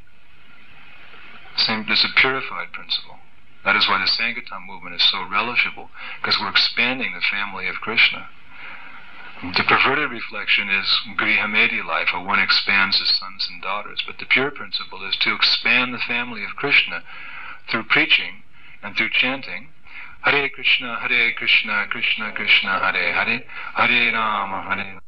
[SPEAKER 1] Same, there's a purified principle. That is why the Sankirtan movement is so relishable, because we're expanding the family of Krishna. The perverted reflection is Grihamedi life, where one expands his sons and daughters. But the pure principle is to expand the family of Krishna through preaching and through chanting. Hare Krishna, Hare Krishna, Krishna Krishna, Hare Hare, Hare Rama, Hare Rama.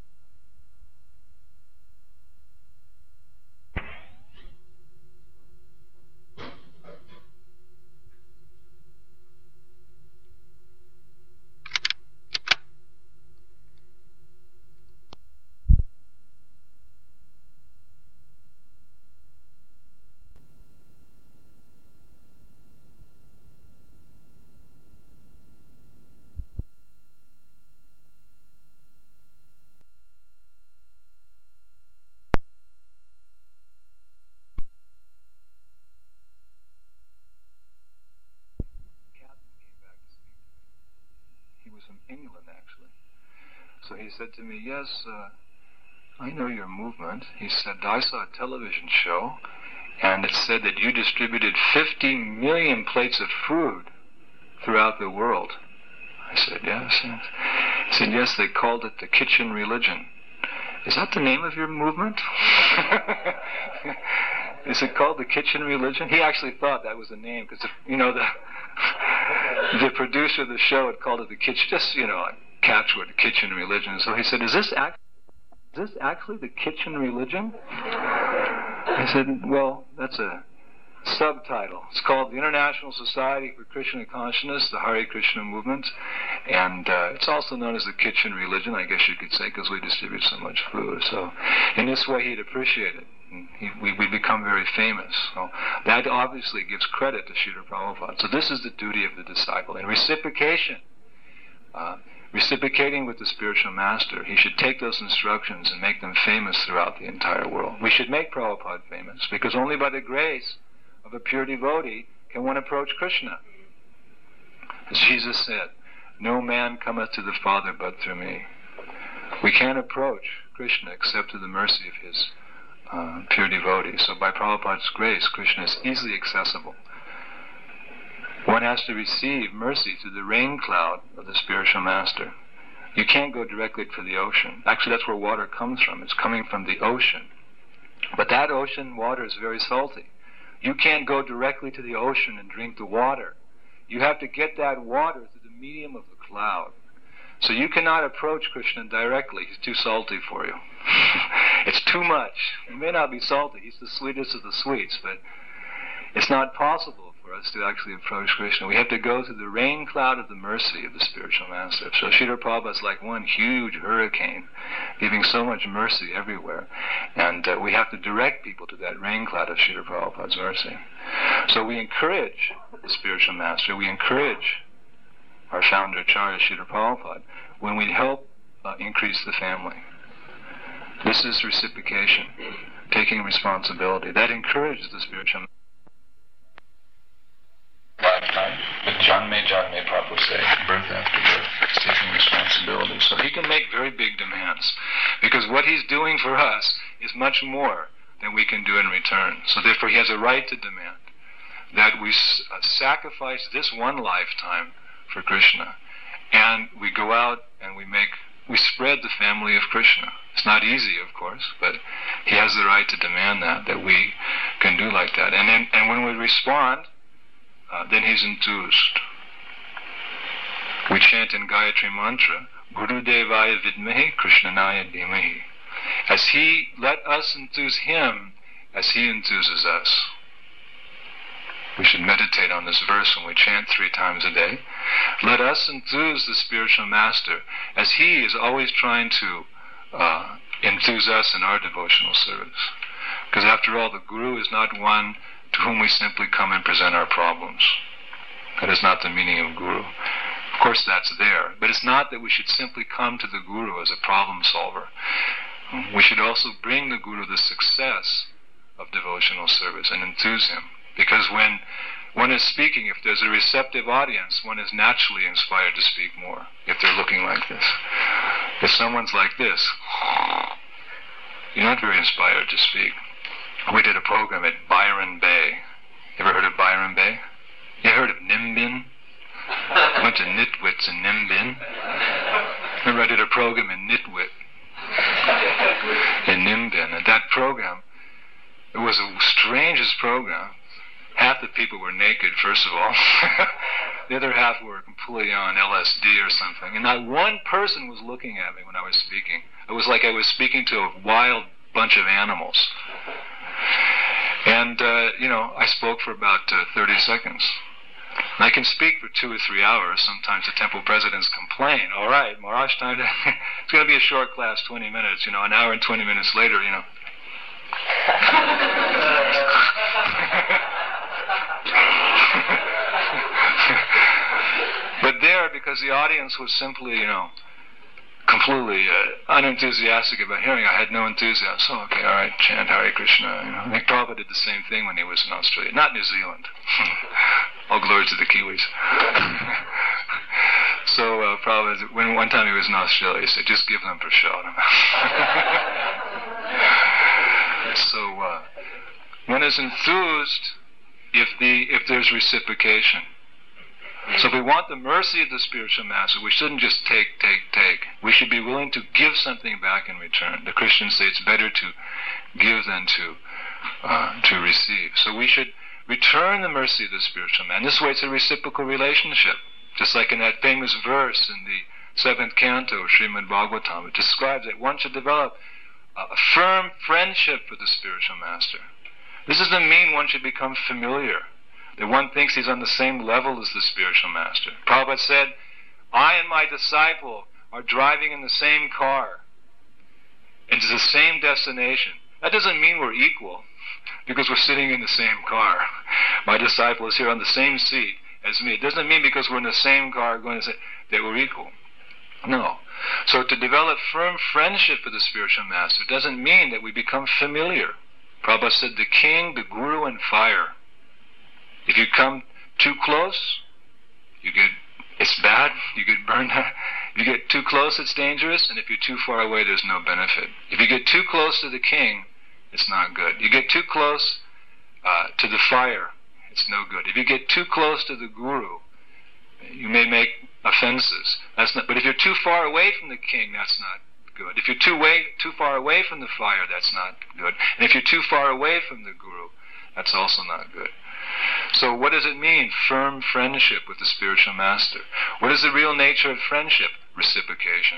[SPEAKER 1] England, actually. So he said to me, yes, uh, I know your movement. He said, I saw a television show, and it said that you distributed fifty million plates of food throughout the world. I said, yes, yes. He said, yes, they called it the kitchen religion. Is that the name of your movement? Is it called the kitchen religion? He actually thought that was the name, because, you know, the the producer of the show had called it the kitchen, just, you know, a catchword, the kitchen religion. So he said, is this, act- is this actually the kitchen religion? I said, well, that's a subtitle. It's called the International Society for Krishna Consciousness, the Hare Krishna movement, and uh, it's also known as the kitchen religion, I guess you could say, because we distribute so much food. So in this way he'd appreciate it. He, we, we become very famous. So that obviously gives credit to Srila Prabhupada. So this is the duty of the disciple. In reciprocation, uh, reciprocating with the spiritual master, he should take those instructions and make them famous throughout the entire world. We should make Prabhupada famous, because only by the grace of a pure devotee can one approach Krishna. As Jesus said, no man cometh to the Father but through me. We can't approach Krishna except through the mercy of his uh, pure devotee. So by Prabhupada's grace, Krishna is easily accessible. One has to receive mercy through the rain cloud of the spiritual master. You can't go directly to the ocean. Actually, that's where water comes from. It's coming from the ocean. But that ocean water is very salty. You can't go directly to the ocean and drink the water. You have to get that water through the medium of the cloud. So you cannot approach Krishna directly. He's too salty for you. It's too much. He may not be salty. He's the sweetest of the sweets, but it's not possible for us to actually approach Krishna. We have to go through the rain cloud of the mercy of the spiritual master. So Srila Prabhupada is like one huge hurricane, giving so much mercy everywhere. And uh, we have to direct people to that rain cloud of Srila Prabhupada's mercy. So we encourage the spiritual master, we encourage our founder Acharya Srila Prabhupada when we help uh, increase the family. This is reciprocation, taking responsibility. That encourages the spiritual master. Lifetime, but Janme Janme Prabhu say, birth after birth, taking responsibility. So he can make very big demands, because what he's doing for us is much more than we can do in return. So therefore he has a right to demand that we s- uh, sacrifice this one lifetime for Krishna, and we go out and we make, we spread the family of Krishna. It's not easy, of course, but he has the right to demand that, that we can do like that. And then, and when we respond, Uh, then he's enthused. We chant in Gayatri Mantra, Guru Devaya Vidmehi Krishnanaya Dhimahi. As he, let us enthuse him as he enthuses us. We should meditate on this verse when we chant three times a day. Let us enthuse the spiritual master as he is always trying to uh, enthuse us in our devotional service. Because after all, the Guru is not one to whom we simply come and present our problems. That is not the meaning of Guru. Of course that's there, but it's not that we should simply come to the Guru as a problem solver. We should also bring the Guru the success of devotional service and enthuse him. Because when one is speaking, if there's a receptive audience, one is naturally inspired to speak more, if they're looking like this. If someone's like this, you're not very inspired to speak. We did a program at Byron Bay. You ever heard of Byron Bay? You ever heard of Nimbin? I went to Nitwits in Nimbin. Remember I did a program in Nitwit, in Nimbin. And that program, it was the strangest program. Half the people were naked, first of all. The other half were completely on L S D or something. And not one person was looking at me when I was speaking. It was like I was speaking to a wild bunch of animals. And, uh, you know, I spoke for about uh, thirty seconds. And I can speak for two or three hours. Sometimes the temple presidents complain. All right, Maharaj, time to... it's going to be a short class, twenty minutes. You know, an hour and twenty minutes later, you know. But there, because the audience was simply, you know, completely uh, unenthusiastic about hearing. I had no enthusiasm. So, okay, all right, chant Hare Krishna. You know, I think Prabhupada did the same thing when he was in Australia. Not New Zealand. All glory to the Kiwis. So uh, probably when one time he was in Australia, he said, "Just give them prasadam." So uh, one is enthused if the if there's reciprocation. So if we want the mercy of the spiritual master, we shouldn't just take, take, take. We should be willing to give something back in return. The Christians say it's better to give than to uh, to receive. So we should return the mercy of the spiritual man. This way it's a reciprocal relationship. Just like in that famous verse in the seventh canto of Srimad Bhagavatam, it describes that one should develop a, a firm friendship with the spiritual master. This doesn't mean one should become familiar, that one thinks he's on the same level as the spiritual master. Prabhupada said, I and my disciple are driving in the same car and to the same destination. That doesn't mean we're equal because we're sitting in the same car. My disciple is here on the same seat as me. It doesn't mean because we're in the same car going to say that we're equal. No. So to develop firm friendship with the spiritual master doesn't mean that we become familiar. Prabhupada said, the king, the guru, and fire. If you come too close, you get, it's bad, you get burned out. If you get too close, it's dangerous, and if you're too far away, there's no benefit. If you get too close to the king, it's not good. You get too close uh, to the fire, it's no good. If you get too close to the guru, you may make offenses. That's not. But if you're too far away from the king, that's not good. If you're too way too far away from the fire, that's not good. And if you're too far away from the guru, that's also not good. So what does it mean, firm friendship with the spiritual master? What is the real nature of friendship? Reciprocation.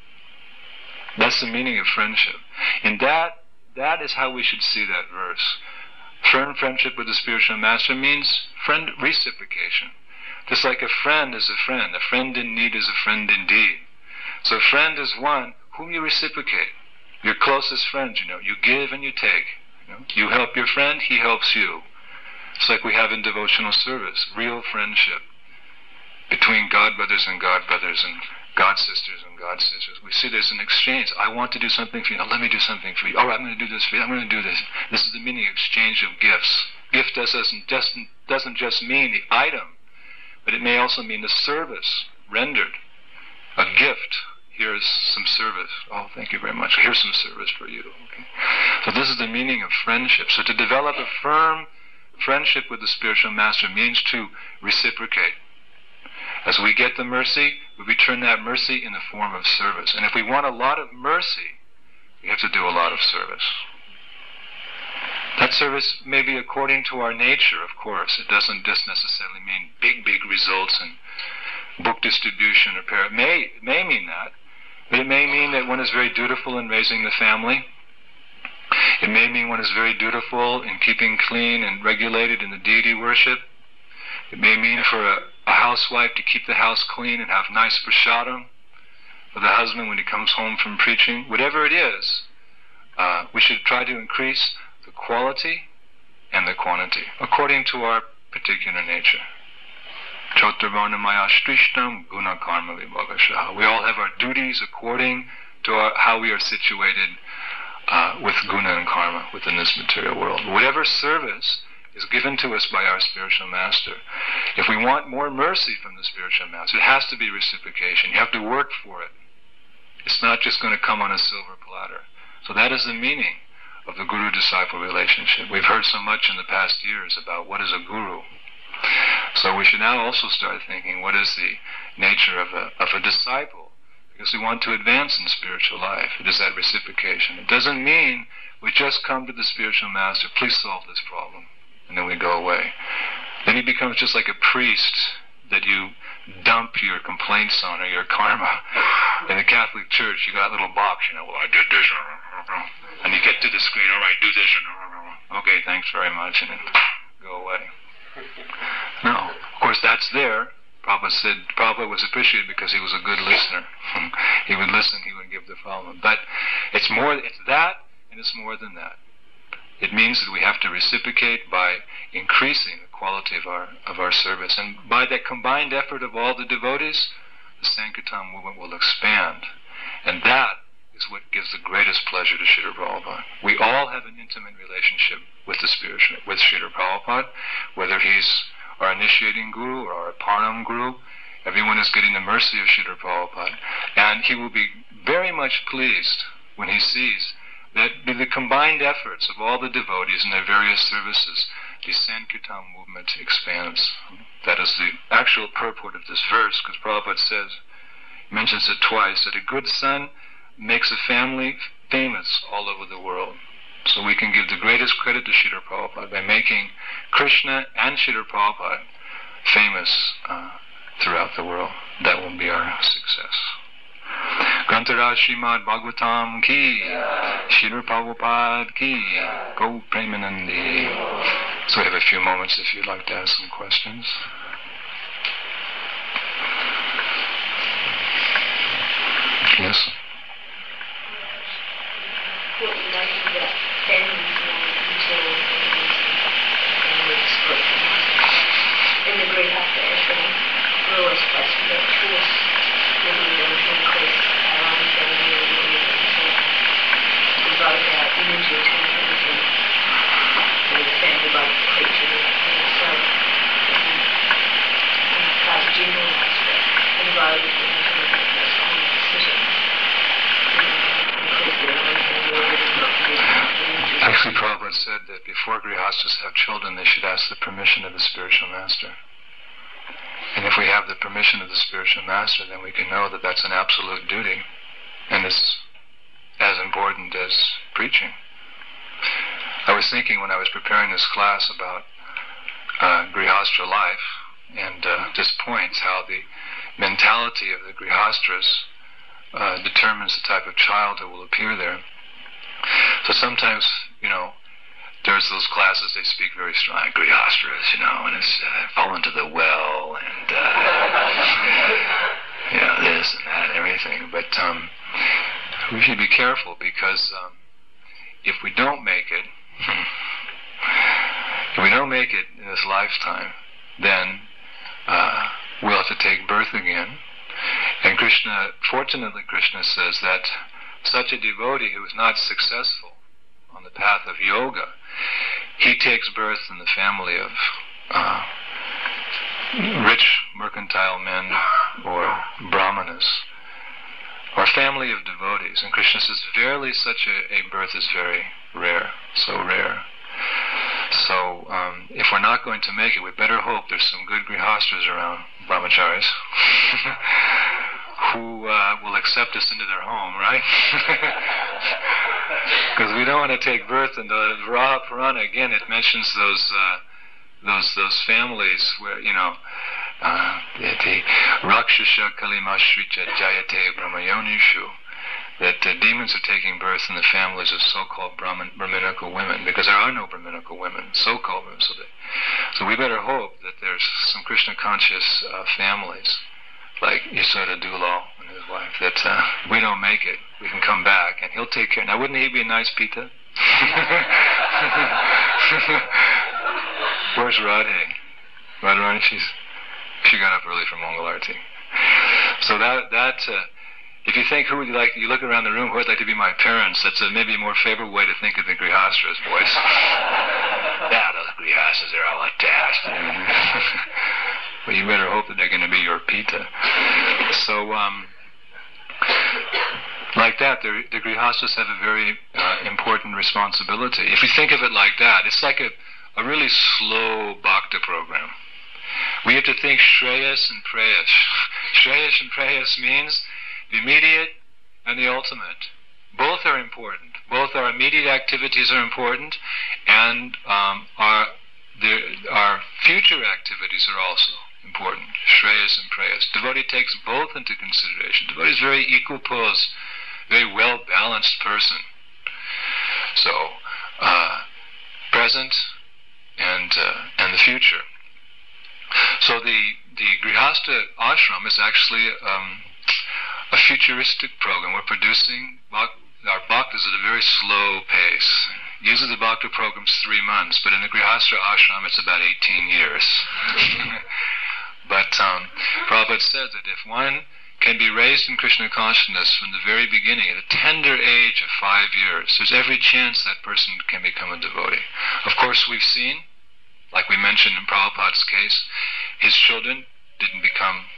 [SPEAKER 1] That's the meaning of friendship. And that that is how we should see that verse. Firm friendship with the spiritual master means friend reciprocation. Just like a friend is a friend. A friend in need is a friend indeed. So a friend is one whom you reciprocate. Your closest friends, you know. You give and you take. You know? You help your friend, he helps you. It's like we have in devotional service. Real friendship between God brothers and God brothers and God sisters and God sisters. We see there's an exchange. I want to do something for you. Now let me do something for you. All right, I'm going to do this for you. I'm going to do this. This is the meaning of exchange of gifts. Gift doesn't just, doesn't just mean the item, but it may also mean the service rendered. A gift. Here's some service. Oh, thank you very much. Here's some service for you. Okay. So this is the meaning of friendship. So to develop a firm friendship with the spiritual master means to reciprocate. As we get the mercy, we return that mercy in the form of service. And if we want a lot of mercy, we have to do a lot of service. That service may be according to our nature, of course. It doesn't just necessarily mean big, big results in book distribution or prayer. It may, it may mean that, but it may mean that one is very dutiful in raising the family. It may mean one is very dutiful in keeping clean and regulated in the deity worship. It may mean for a, a housewife to keep the house clean and have nice prasadam for the husband when he comes home from preaching. Whatever it is, uh, we should try to increase the quality and the quantity according to our particular nature. Chotravarnamaya Strishtam Guna Karma Vibhagashaha. We all have our duties according to our, how we are situated uh, with guna and karma within this material world. Whatever service is given to us by our spiritual master, if we want more mercy from the spiritual master, it has to be reciprocation. You have to work for it. It's not just going to come on a silver platter. So that is the meaning of the guru-disciple relationship. We've heard so much in the past years about what is a guru. So we should now also start thinking, what is the nature of a, of a disciple? Because we want to advance in spiritual life. It is that reciprocation. It doesn't mean we just come to the spiritual master, please solve this problem, and then we go away. Then he becomes just like a priest that you dump your complaints on or your karma. In the Catholic Church, you got a little box, you know, well, I did this, and you get to the screen, all right, do this, okay, thanks very much, and then go away. No, of course that's there. Prabhupada said, Prabhupada was appreciated because he was a good listener. He would listen, he would give the follow-up. But it's more, it's that, and it's more than that. It means that we have to reciprocate by increasing the quality of our of our service. And by that combined effort of all the devotees, the Sankirtan movement will expand. And that is what gives the greatest pleasure to Srila Prabhupada. We all have an intimate relationship with the spiritual, with Srila Prabhupada, whether he's our initiating guru or our param guru, Everyone is getting the mercy of Srila Prabhupada. And he will be very much pleased when he sees that with the combined efforts of all the devotees in their various services, the Sankirtan movement expands. That is the actual purport of this verse, because Prabhupada says, mentions it twice, that a good son makes a family famous all over the world. So we can give the greatest credit to Srila Prabhupada by making Krishna and Srila Prabhupada famous uh, throughout the world. That will be our success. Grantaraj Srimad Bhagavatam ki, Srila Prabhupada ki, Go Premanandi. So we have a few moments if you'd like to ask some questions. Yes?
[SPEAKER 2] What you mentioned that families until in the great after ashram, we're always questioning that choice that we don't increase our own family or we don't devote our energy to anything or the family by preaching and so as a general aspect, the devotees are into this on decisions.
[SPEAKER 1] Actually, Prabhupada said that before grihastas have children, they should ask the permission of the spiritual master. And if we have the permission of the spiritual master, then we can know that that's an absolute duty, and it's as important as preaching. I was thinking when I was preparing this class about uh, grihastra life, and uh, this points how the mentality of the grihastras uh, determines the type of child who will appear there. So sometimes, you know, there's those classes, they speak very strong, grihastras, you know, and it's uh, fall into the well, and, uh, you know, this and that and everything. But um, we should be careful, because um, if we don't make it, if we don't make it in this lifetime, then uh, we'll have to take birth again. And Krishna, fortunately Krishna says that such a devotee who is not successful on the path of yoga, he takes birth in the family of uh, rich mercantile men or brahmanas, or family of devotees. And Krishna says, verily such a, a birth is very rare, so rare. So um, if we're not going to make it, we better hope there's some good grihastras around, brahmacharis, who uh, will accept us into their home, right? Because we don't want to take birth in the Varaha Purana. Again, it mentions those uh, those those families where, you know, uh, the Rakshasa Kalimashricha Jayate Brahmayonishu, that uh, demons are taking birth in the families of so-called Brahmin, Brahminical women, because there are no Brahminical women, so-called women. So, they, so we better hope that there's some Krishna-conscious uh, families, like Yasoda Dulal and his wife, that uh, if we don't make it, we can come back, and he'll take care. Now, wouldn't he be a nice Pita? Where's Radhe? Radharani, she's, she got up early for Mongol Arti. So that, that uh, if you think, who would you like, you look around the room, who would like to be my parents, that's a, maybe a more favorable way to think of the grihastras, boys. Yeah, those grihastras, they're all attached. Well, you better hope that they're going to be your Pita. So, um, like that, the, the grihastas have a very uh, important responsibility. If you think of it like that, it's like a, a really slow bhakti program. We have to think Shreyas and Preyas. Shreyas and Preyas means the immediate and the ultimate. Both are important. Both our immediate activities are important, and um, our, the, our future activities are also important. Shreyas and Preyas. Devotee takes both into consideration. Devotee is a very equal pose, very well-balanced person. So, uh, present and uh, and the future. So the, the Grihastha ashram is actually um, a futuristic program. We're producing our bhaktas at a very slow pace. Usually the bhakta program's three months, but in the Grihastha ashram it's about eighteen years. But um, Prabhupada says that if one can be raised in Krishna consciousness from the very beginning, at a tender age of five years, there's every chance that person can become a devotee. Of course, we've seen, like we mentioned in Prabhupada's case, his children didn't become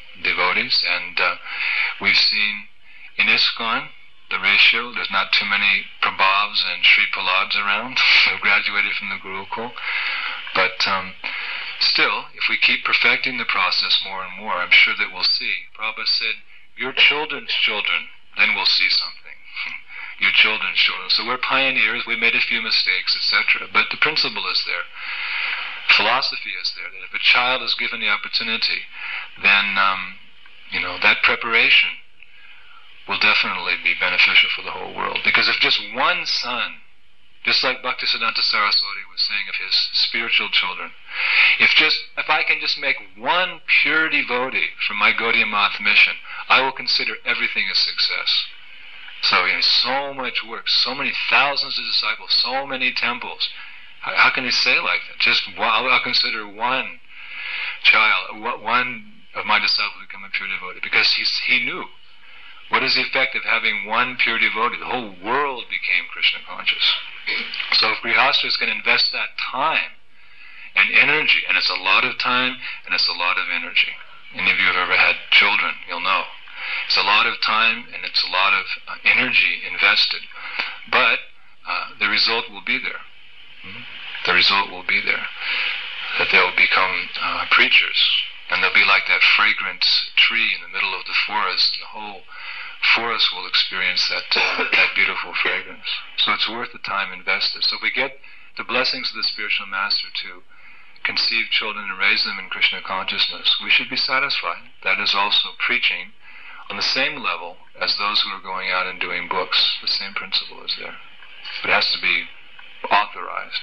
[SPEAKER 1] devotees, and uh, we've seen in ISKCON the ratio. There's not too many Prabhavs and Sri Prahlads around who graduated from the Gurukul, but um, still, if we keep perfecting the process more and more, I'm sure that we'll see. Prabhupada said, your children's children, then we'll see something. Your children's children. So we're pioneers, we made a few mistakes, et cetera. But the principle is there. Philosophy is there, that if a child is given the opportunity, then, um, you know, that preparation will definitely be beneficial for the whole world. Because if just one son, just like Bhaktisiddhanta Saraswati was saying of his spiritual children, if just if I can just make one pure devotee from my Gaudiya Math mission, I will consider everything a success. So, you know, so much work, so many thousands of disciples, so many temples. How, how can he say like that? Just one, I'll consider one child, one of my disciples become a pure devotee, because he's, he knew. What is the effect of having one pure devotee? The whole world became Krishna conscious. So if Grihastha can invest that time and energy, and it's a lot of time and it's a lot of energy. Any of you have ever had children, you'll know. It's a lot of time and it's a lot of uh, energy invested. But uh, the result will be there. Mm-hmm. The result will be there. That they'll become uh, preachers. And they'll be like that fragrant tree in the middle of the forest, and the whole forest will experience that uh, that beautiful fragrance. So it's worth the time invested. So if we get the blessings of the spiritual master to conceive children and raise them in Krishna consciousness, we should be satisfied. That is also preaching on the same level as those who are going out and doing books. The same principle is there. But it has to be authorized.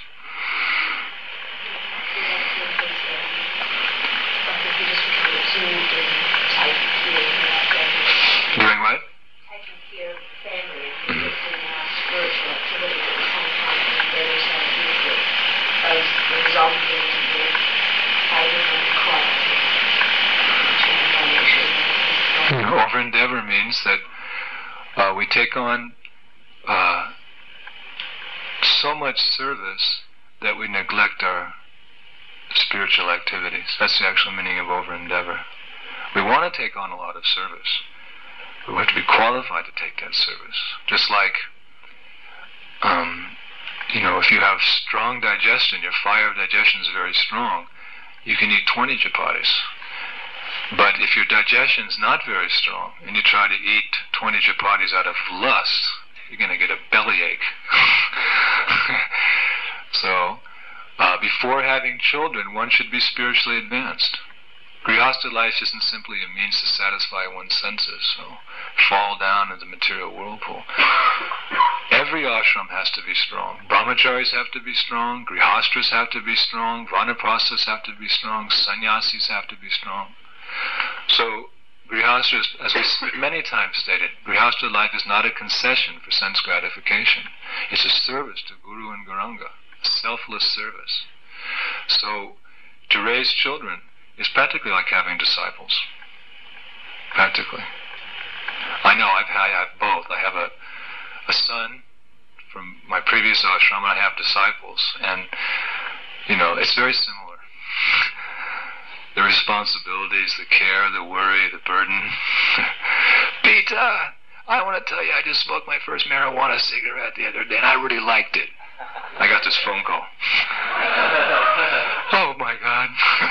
[SPEAKER 1] Doing what?
[SPEAKER 2] Taking care of the family and mm-hmm. spiritual activity at the same time, and there is that beautiful as the result of it to be able to
[SPEAKER 1] quiet. Over endeavor means that uh, we take on uh, so much service that we neglect our spiritual activities. That's the actual meaning of over endeavor. We want to take on a lot of service. We have to be qualified to take that service. Just like, um, you know, if you have strong digestion, your fire of digestion is very strong, you can eat twenty chapatis. But if your digestion is not very strong, and you try to eat twenty chapatis out of lust, you're going to get a bellyache. So, uh, before having children, one should be spiritually advanced. Grihastha life isn't simply a means to satisfy one's senses, so fall down in the material whirlpool. Every ashram has to be strong. Brahmacharis have to be strong, Grihasthas have to be strong, Vanaprasthas have to be strong, Sannyasis have to be strong. So, Grihastha, as we many times stated, Grihastha life is not a concession for sense gratification. It's a service to Guru and Gauranga, a selfless service. So, to raise children is practically like having disciples. Practically. I know, I've, I have both. I have a, a son from my previous ashram, and I have disciples. And, you know, it's very similar. The responsibilities, the care, the worry, the burden. Pita, I want to tell you, I just smoked my first marijuana cigarette the other day, and I really liked it. I got this phone call. Oh my God.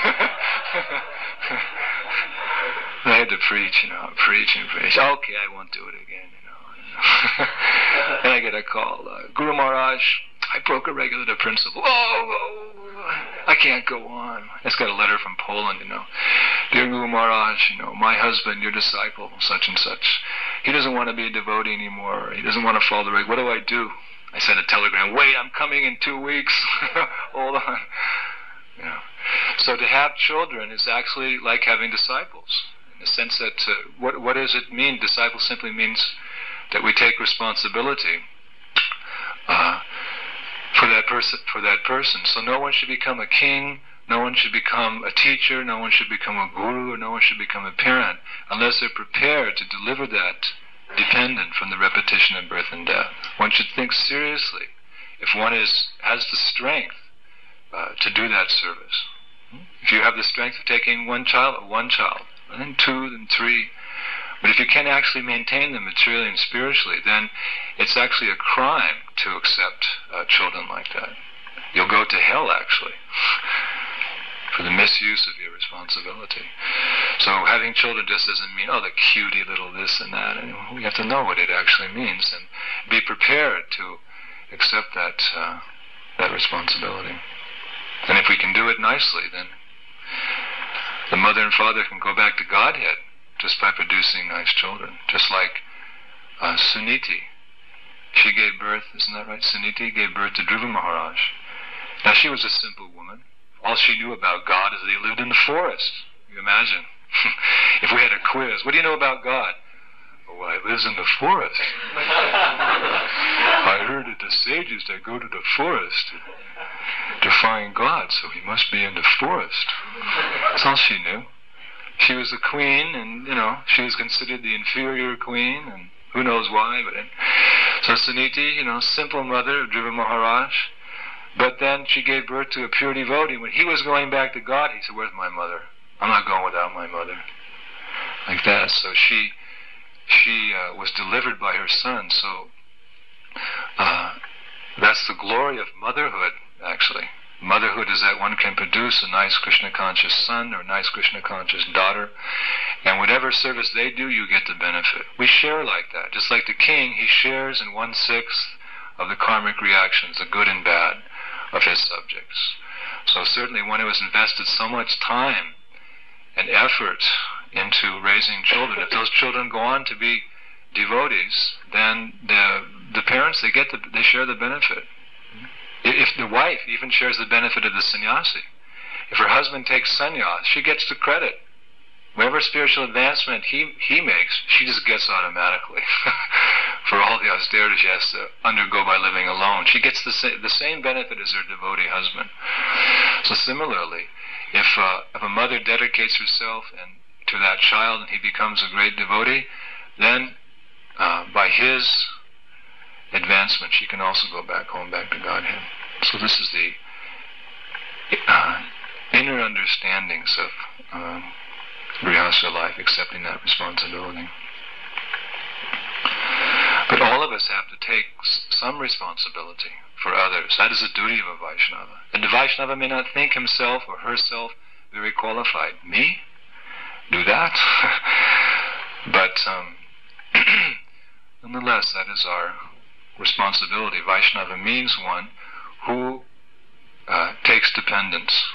[SPEAKER 1] I had to preach, you know, preach and preach. Okay, I won't do it again, you know. And I get a call, uh, Guru Maharaj, I broke a regulative principle. Oh, oh, I can't go on. I just got a letter from Poland, you know. Dear Guru Maharaj, you know, my husband, your disciple, such and such, he doesn't want to be a devotee anymore. He doesn't want to follow the reg. What do I do? I sent a telegram, wait, I'm coming in two weeks. Hold on. You know. So to have children is actually like having disciples, in the sense that, uh, what, what does it mean? Disciple simply means that we take responsibility uh, for that person. For that person. So no one should become a king, no one should become a teacher, no one should become a guru, or no one should become a parent, unless they're prepared to deliver that dependent from the repetition of birth and death. One should think seriously if one is has the strength uh, to do that service. If you have the strength of taking one child, one child. and then two, then three. But if you can't actually maintain them materially and spiritually, then it's actually a crime to accept uh, children like that. You'll go to hell, actually, for the misuse of your responsibility. So having children just doesn't mean, oh, the cutie little this and that. And we have to know what it actually means and be prepared to accept that uh, that responsibility. And if we can do it nicely, then the mother and father can go back to Godhead just by producing nice children. Just like uh, Suniti. She gave birth, isn't that right? Suniti gave birth to Dhruva Maharaj. Now she was a simple woman. All she knew about God is that he lived in the forest. You imagine? If we had a quiz, what do you know about God? Oh, well, he lives in the forest. I heard that the sages, they go to the forest to find God, so he must be in the forest. That's all she knew. She was the queen, and, you know, she was considered the inferior queen, and who knows why, but it, so Suniti, you know, simple mother of Dhruva Maharaj, but then she gave birth to a pure devotee. When he was going back to God, he said, where's my mother? I'm not going without my mother. Like that. So she she uh, was delivered by her son. So uh, that's the glory of motherhood, actually. Motherhood is that one can produce a nice Krishna-conscious son or a nice Krishna-conscious daughter, and whatever service they do, you get the benefit. We share like that. Just like the king, he shares in one-sixth of the karmic reactions, the good and bad, of his subjects. So certainly one who has invested so much time and effort into raising children, if those children go on to be devotees, then the the parents, they get the, they share the benefit. If the wife even shares the benefit of the sannyasi, if her husband takes sannyas, she gets the credit. Whatever spiritual advancement he he makes, she just gets automatically for all the austerities she has to undergo by living alone. She gets the sa- the same benefit as her devotee husband. So similarly, if uh, if a mother dedicates herself and to that child and he becomes a great devotee, then uh, by his advancement, she can also go back home, back to Godhead. So this is the uh, inner understandings of um, Grihastha life, accepting that responsibility. But all of us have to take s- some responsibility for others. That is the duty of a Vaishnava. And the Vaishnava may not think himself or herself very qualified. Me? Do that? But um, nonetheless, that is our responsibility. Vaishnava means one who uh, takes dependence.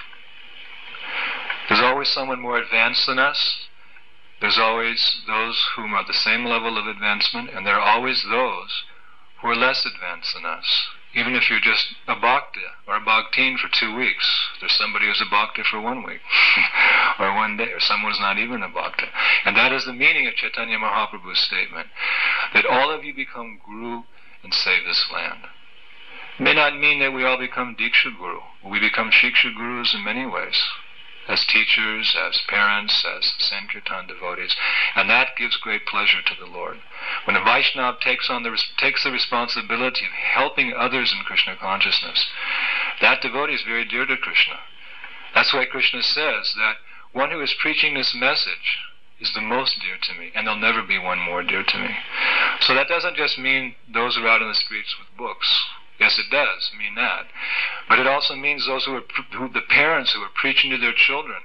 [SPEAKER 1] There's always someone more advanced than us. There's always those whom are at the same level of advancement, and there are always those who are less advanced than us. Even if you're just a bhakta or a bhaktin for two weeks, there's somebody who's a bhakta for one week, or one day, or someone who's not even a bhakta. And that is the meaning of Chaitanya Mahaprabhu's statement, that all of you become guru and save this land. It may not mean that we all become Diksha Guru. We become Shiksha Gurus in many ways, as teachers, as parents, as Sankirtan devotees, and that gives great pleasure to the Lord. When a Vaishnava takes on the takes the responsibility of helping others in Krishna consciousness, that devotee is very dear to Krishna. That's why Krishna says that one who is preaching this message is the most dear to me, and there'll never be one more dear to me. So that doesn't just mean those who are out in the streets with books. Yes, it does mean that. But it also means those who are, who, the parents who are preaching to their children,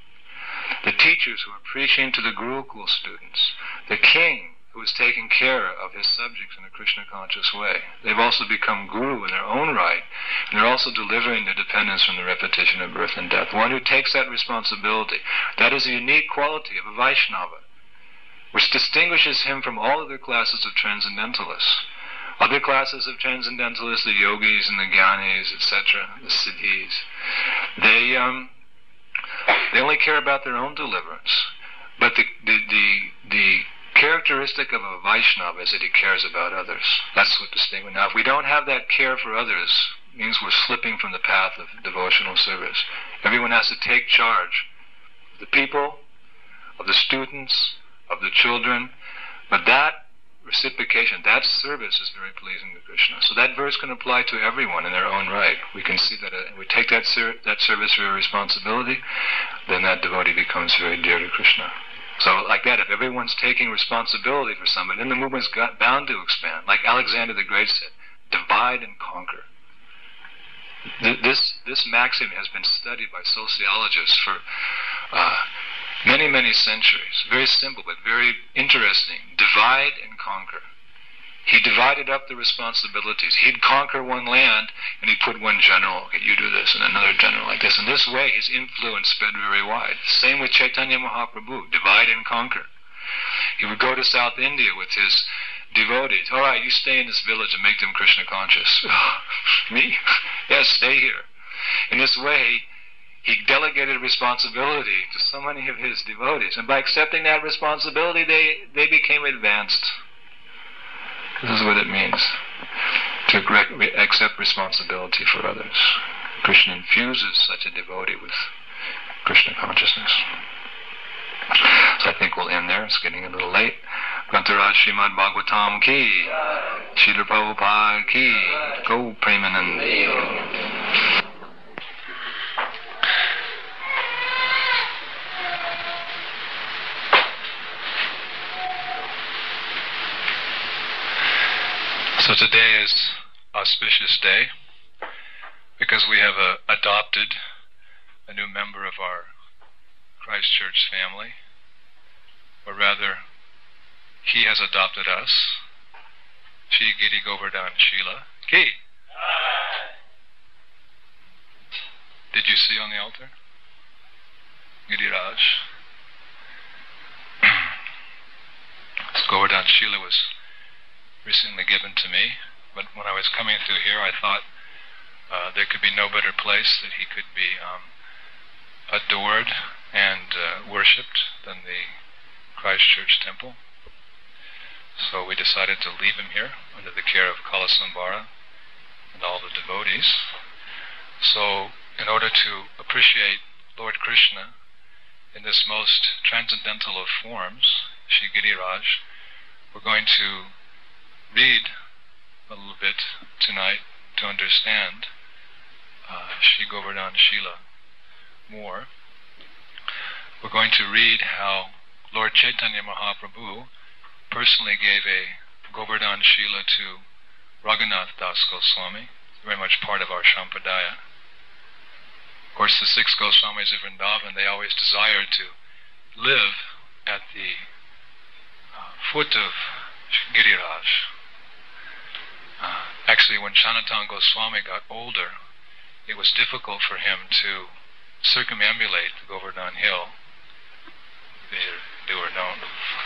[SPEAKER 1] the teachers who are preaching to the Gurukul students, the king who is taking care of his subjects in a Krishna-conscious way. They've also become guru in their own right, and they're also delivering their dependence from the repetition of birth and death. One who takes that responsibility, that is a unique quality of a Vaishnava, which distinguishes him from all other classes of transcendentalists. Other classes of transcendentalists, the yogis and the jnanis, et cetera, the siddhis, they um, they only care about their own deliverance. But the the the, the characteristic of a Vaishnava is that he cares about others. That's what distinguishes. Now, if we don't have that care for others, it means we're slipping from the path of devotional service. Everyone has to take charge of the people, of the students, of the children, but that reciprocation, that service is very pleasing to Krishna. So that verse can apply to everyone in their own right. We can see that uh, we take that ser- that service for a responsibility, then that devotee becomes very dear to Krishna. So like that, if everyone's taking responsibility for something, then the movement's got, bound to expand. Like Alexander the Great said, divide and conquer. Th- this, this maxim has been studied by sociologists for uh, many, many centuries. Very simple, but very interesting. Divide and conquer. He divided up the responsibilities. He'd conquer one land, and he'd put one general. Okay, you do this, and another general like this. And this way, his influence spread very wide. Same with Chaitanya Mahaprabhu, divide and conquer. He would go to South India with his devotees. All right, you stay in this village and make them Krishna conscious. Me? Yes, stay here. In this way, he delegated responsibility to so many of his devotees. And by accepting that responsibility, they, they became advanced. This is what it means to accept responsibility for others. Krishna infuses such a devotee with Krishna consciousness. So I think we'll end there. It's getting a little late. Grantaraj Srimad Bhagavatam ki, Srila Prabhupada ki, Go Premanand. So today is auspicious day because we have uh, adopted a new member of our Christ Church family, or rather, he has adopted us. Shri Giri Govardhan Shila. Ki. Did you see on the altar? Giriraj. Govardhan Shila was recently given to me, but when I was coming through here, I thought uh, there could be no better place that he could be um, adored and uh, worshipped than the Christ Church Temple. So we decided to leave him here under the care of Kalasambara and all the devotees. So in order to appreciate Lord Krishna in this most transcendental of forms, Shri Giriraj, we're going to read a little bit tonight to understand uh, Shri Govardhan Shila more. We're going to read how Lord Chaitanya Mahaprabhu personally gave a Govardhan Shila to Raghunath Das Goswami, very much part of our Sampradaya. Of course, the six Goswamis of Vrindavan, they always desired to live at the uh, foot of Giriraj. Uh, actually, when Sanatana Goswami got older, it was difficult for him to circumambulate the Govardhan Hill. They do or don't.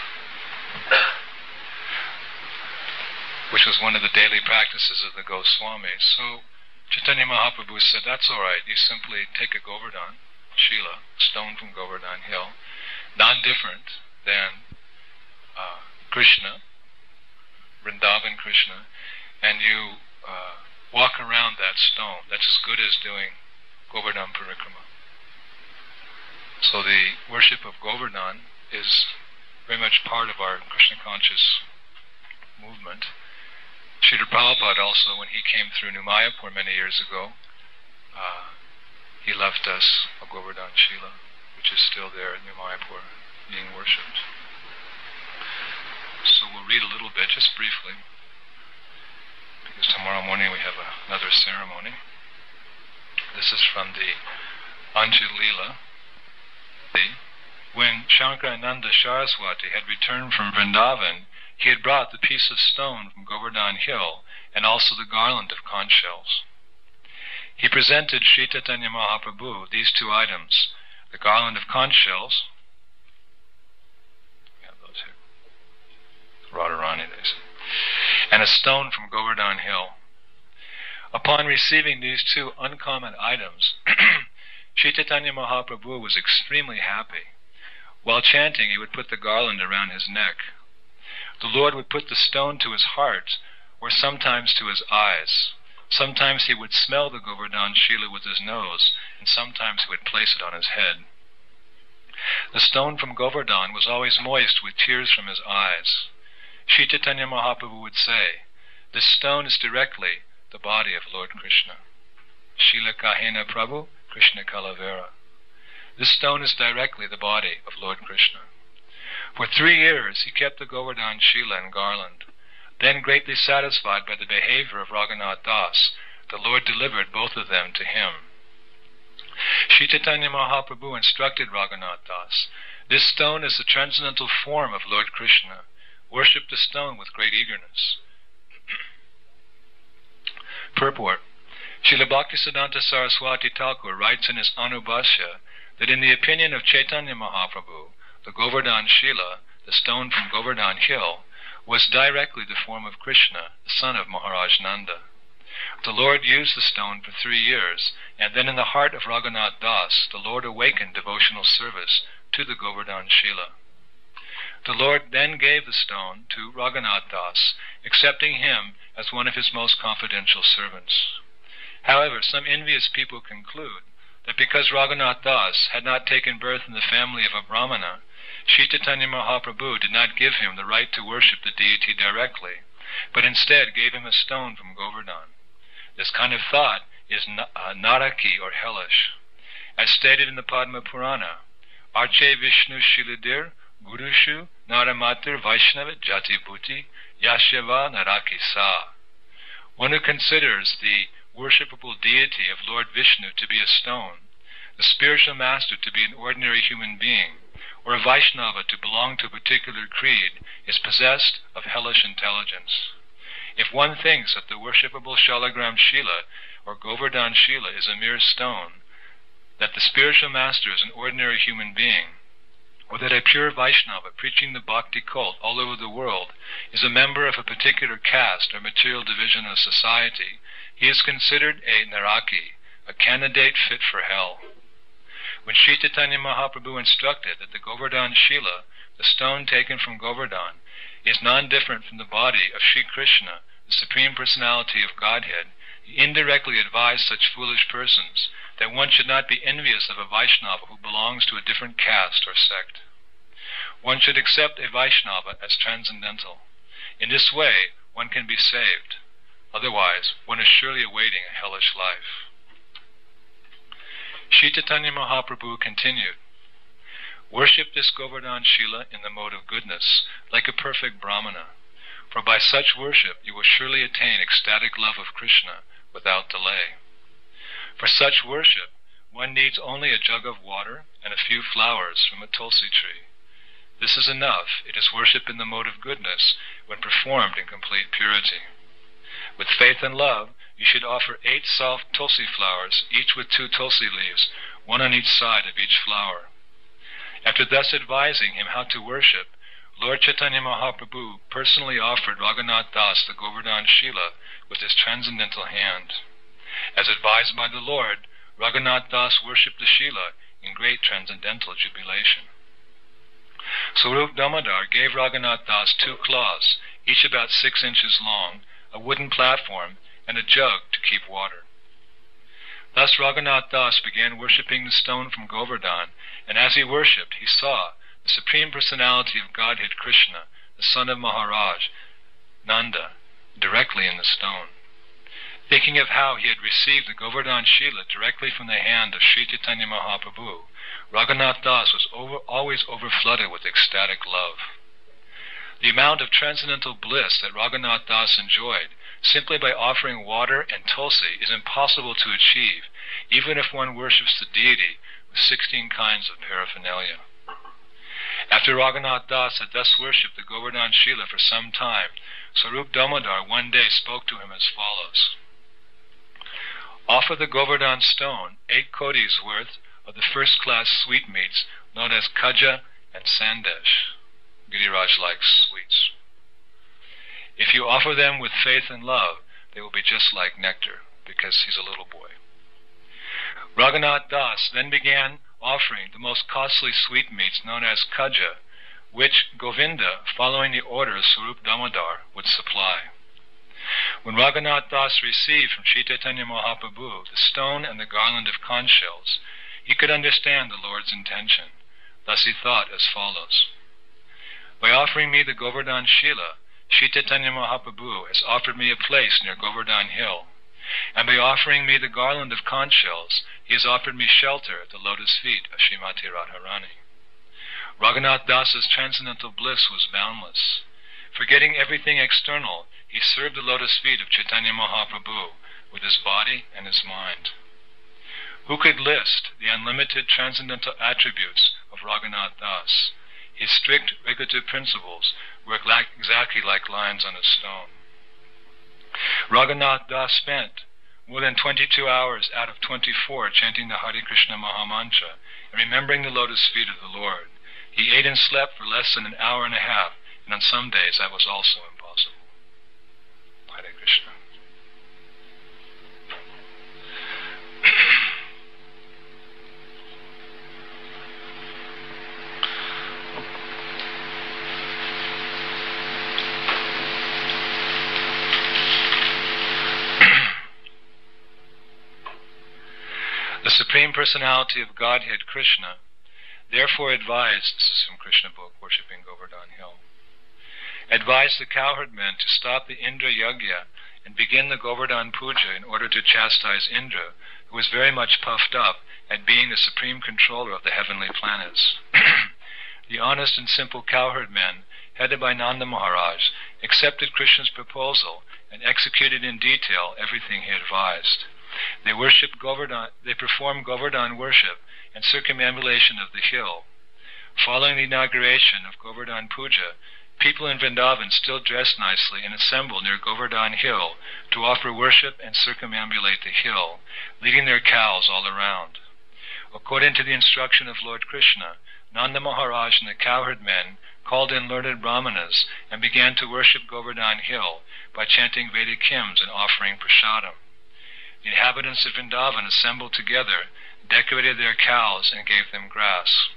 [SPEAKER 1] Which was one of the daily practices of the Goswamis. So Chaitanya Mahaprabhu said, that's all right. You simply take a Govardhan Shila, stone from Govardhan Hill, not different than uh, Krishna, Vrindavan Krishna, and you uh, walk around that stone. That's as good as doing Govardhan Parikrama. So the worship of Govardhan is very much part of our Krishna conscious movement. Srila Prabhupada also, when he came through New Mayapur many years ago, uh, he left us a Govardhan Shila, which is still there at New Mayapur being worshipped. So we'll read a little bit, just briefly, because tomorrow morning we have a, another ceremony. This is from the Anjalila. When Shankarananda Saraswati had returned from Vrindavan, he had brought the piece of stone from Govardhan Hill and also the garland of conch shells. He presented Sri Chaitanya Mahaprabhu these two items, the garland of conch shells, we have those here, Radharani, they say, and a stone from Govardhan Hill. Upon receiving these two uncommon items, Sri Chaitanya Mahaprabhu was extremely happy. While chanting, he would put the garland around his neck. The Lord would put the stone to his heart, or sometimes to his eyes. Sometimes he would smell the Govardhan Shila with his nose, and sometimes he would place it on his head. The stone from Govardhan was always moist with tears from his eyes. Sri Chaitanya Mahaprabhu would say, "This stone is directly the body of Lord Krishna. Shila Kahena Prabhu, Krishna Kalavera." This stone is directly the body of Lord Krishna. For three years he kept the Govardhan Shila and garland. Then, greatly satisfied by the behavior of Raghunath Das, the Lord delivered both of them to him. Sri Chaitanya Mahaprabhu instructed Raghunath Das, "This stone is the transcendental form of Lord Krishna. Worship the stone with great eagerness." Purport. Srila Bhaktisiddhanta Saraswati Thakur writes in his Anubhashya that in the opinion of Chaitanya Mahaprabhu, the Govardhan Shila, the stone from Govardhan Hill, was directly the form of Krishna, the son of Maharaj Nanda. The Lord used the stone for three years, and then in the heart of Raghunath Das, the Lord awakened devotional service to the Govardhan Shila. The Lord then gave the stone to Raghunath Das, accepting him as one of his most confidential servants. However, some envious people conclude that because Raghunath Das had not taken birth in the family of a Brahmana, Sri Chaitanya Mahaprabhu did not give him the right to worship the deity directly, but instead gave him a stone from Govardhan. This kind of thought is uh, naraki or hellish. As stated in the Padma Purana, Arche Vishnu Shiladir Gurushu Naramatir Vaishnava Jati Bhuti Yasheva Naraki Sa. One who considers the worshipable deity of Lord Vishnu to be a stone, the spiritual master to be an ordinary human being, or a Vaishnava to belong to a particular creed, is possessed of hellish intelligence. If one thinks that the worshipable Shalagram Shila or Govardhan Shila is a mere stone, that the spiritual master is an ordinary human being, or that a pure Vaishnava preaching the bhakti cult all over the world is a member of a particular caste or material division of society, he is considered a naraki, a candidate fit for hell. When Sri Chaitanya Mahaprabhu instructed that the Govardhan Shila, the stone taken from Govardhan, is non-different from the body of Sri Krishna, the Supreme Personality of Godhead, he indirectly advised such foolish persons that one should not be envious of a Vaishnava who belongs to a different caste or sect. One should accept a Vaishnava as transcendental. In this way, one can be saved. Otherwise, one is surely awaiting a hellish life. Sri Chaitanya Mahaprabhu continued, "Worship this Govardhan Shila in the mode of goodness, like a perfect Brahmana, for by such worship you will surely attain ecstatic love of Krishna without delay. For such worship, one needs only a jug of water and a few flowers from a tulsi tree. This is enough. It is worship in the mode of goodness when performed in complete purity. With faith and love, you should offer eight soft tulsi flowers, each with two tulsi leaves, one on each side of each flower." After thus advising him how to worship, Lord Chaitanya Mahaprabhu personally offered Raghunath Das the Govardhan Shila with his transcendental hand. As advised by the Lord, Raghunath Das worshipped the Shila in great transcendental jubilation. Swarup Damodar gave Raghunath Das two cloths, each about six inches long, a wooden platform, and a jug to keep water. Thus Raghunath Das began worshipping the stone from Govardhan, and as he worshipped, he saw the Supreme Personality of Godhead Krishna, the son of Maharaj Nanda, directly in the stone. Thinking of how he had received the Govardhan Shila directly from the hand of Sri Chaitanya Mahaprabhu, Raghunath Das was over, always overflooded with ecstatic love. The amount of transcendental bliss that Raghunath Das enjoyed simply by offering water and tulsi is impossible to achieve, even if one worships the deity with sixteen kinds of paraphernalia. After Raghunath Das had thus worshipped the Govardhan Shila for some time, Swarup Damodar one day spoke to him as follows: "Offer the Govardhan stone eight kodis worth of the first-class sweetmeats known as kaja and sandesh." Giriraj likes sweets. "If you offer them with faith and love, they will be just like nectar," because he's a little boy. Raghunath Das then began offering the most costly sweetmeats known as kaja, which Govinda, following the order of Swarup Damodar, would supply. When Raghunath Das received from Sri Chaitanya Mahaprabhu the stone and the garland of conch shells, he could understand the Lord's intention. Thus he thought as follows: "By offering me the Govardhan Shila, Sri Chaitanya Mahaprabhu has offered me a place near Govardhan Hill, and by offering me the garland of conch shells, he has offered me shelter at the lotus feet of Srimati Radharani. Raghunath Das's transcendental bliss was boundless. Forgetting everything external, he served the lotus feet of Chaitanya Mahaprabhu with his body and his mind. Who could list the unlimited transcendental attributes of Raghunath Das? His strict regulative principles were exactly like lines on a stone. Raghunath Das spent more than twenty-two hours out of twenty-four chanting the Hare Krishna Mahamantra and remembering the lotus feet of the Lord. He ate and slept for less than an hour and a half, and on some days that was also impossible. Hare Krishna. The Supreme Personality of Godhead, Krishna, therefore advised, this is from Krishna book, Worshipping Govardhan Hill, advised the cowherd men to stop the Indra Yagya and begin the Govardhan Puja in order to chastise Indra, who was very much puffed up at being the supreme controller of the heavenly planets. The honest and simple cowherd men, headed by Nanda Maharaj, accepted Krishna's proposal and executed in detail everything he advised. They worshipped Govardhan, they performed Govardhan worship and circumambulation of the hill. Following the inauguration of Govardhan Puja, people in Vrindavan still dressed nicely and assembled near Govardhan Hill to offer worship and circumambulate the hill, leading their cows all around. According to the instruction of Lord Krishna, Nanda Maharaj and the cowherd men called in learned brahmanas and began to worship Govardhan Hill by chanting Vedic hymns and offering prasadam. The inhabitants of Vrindavan assembled together, decorated their cows, and gave them grass.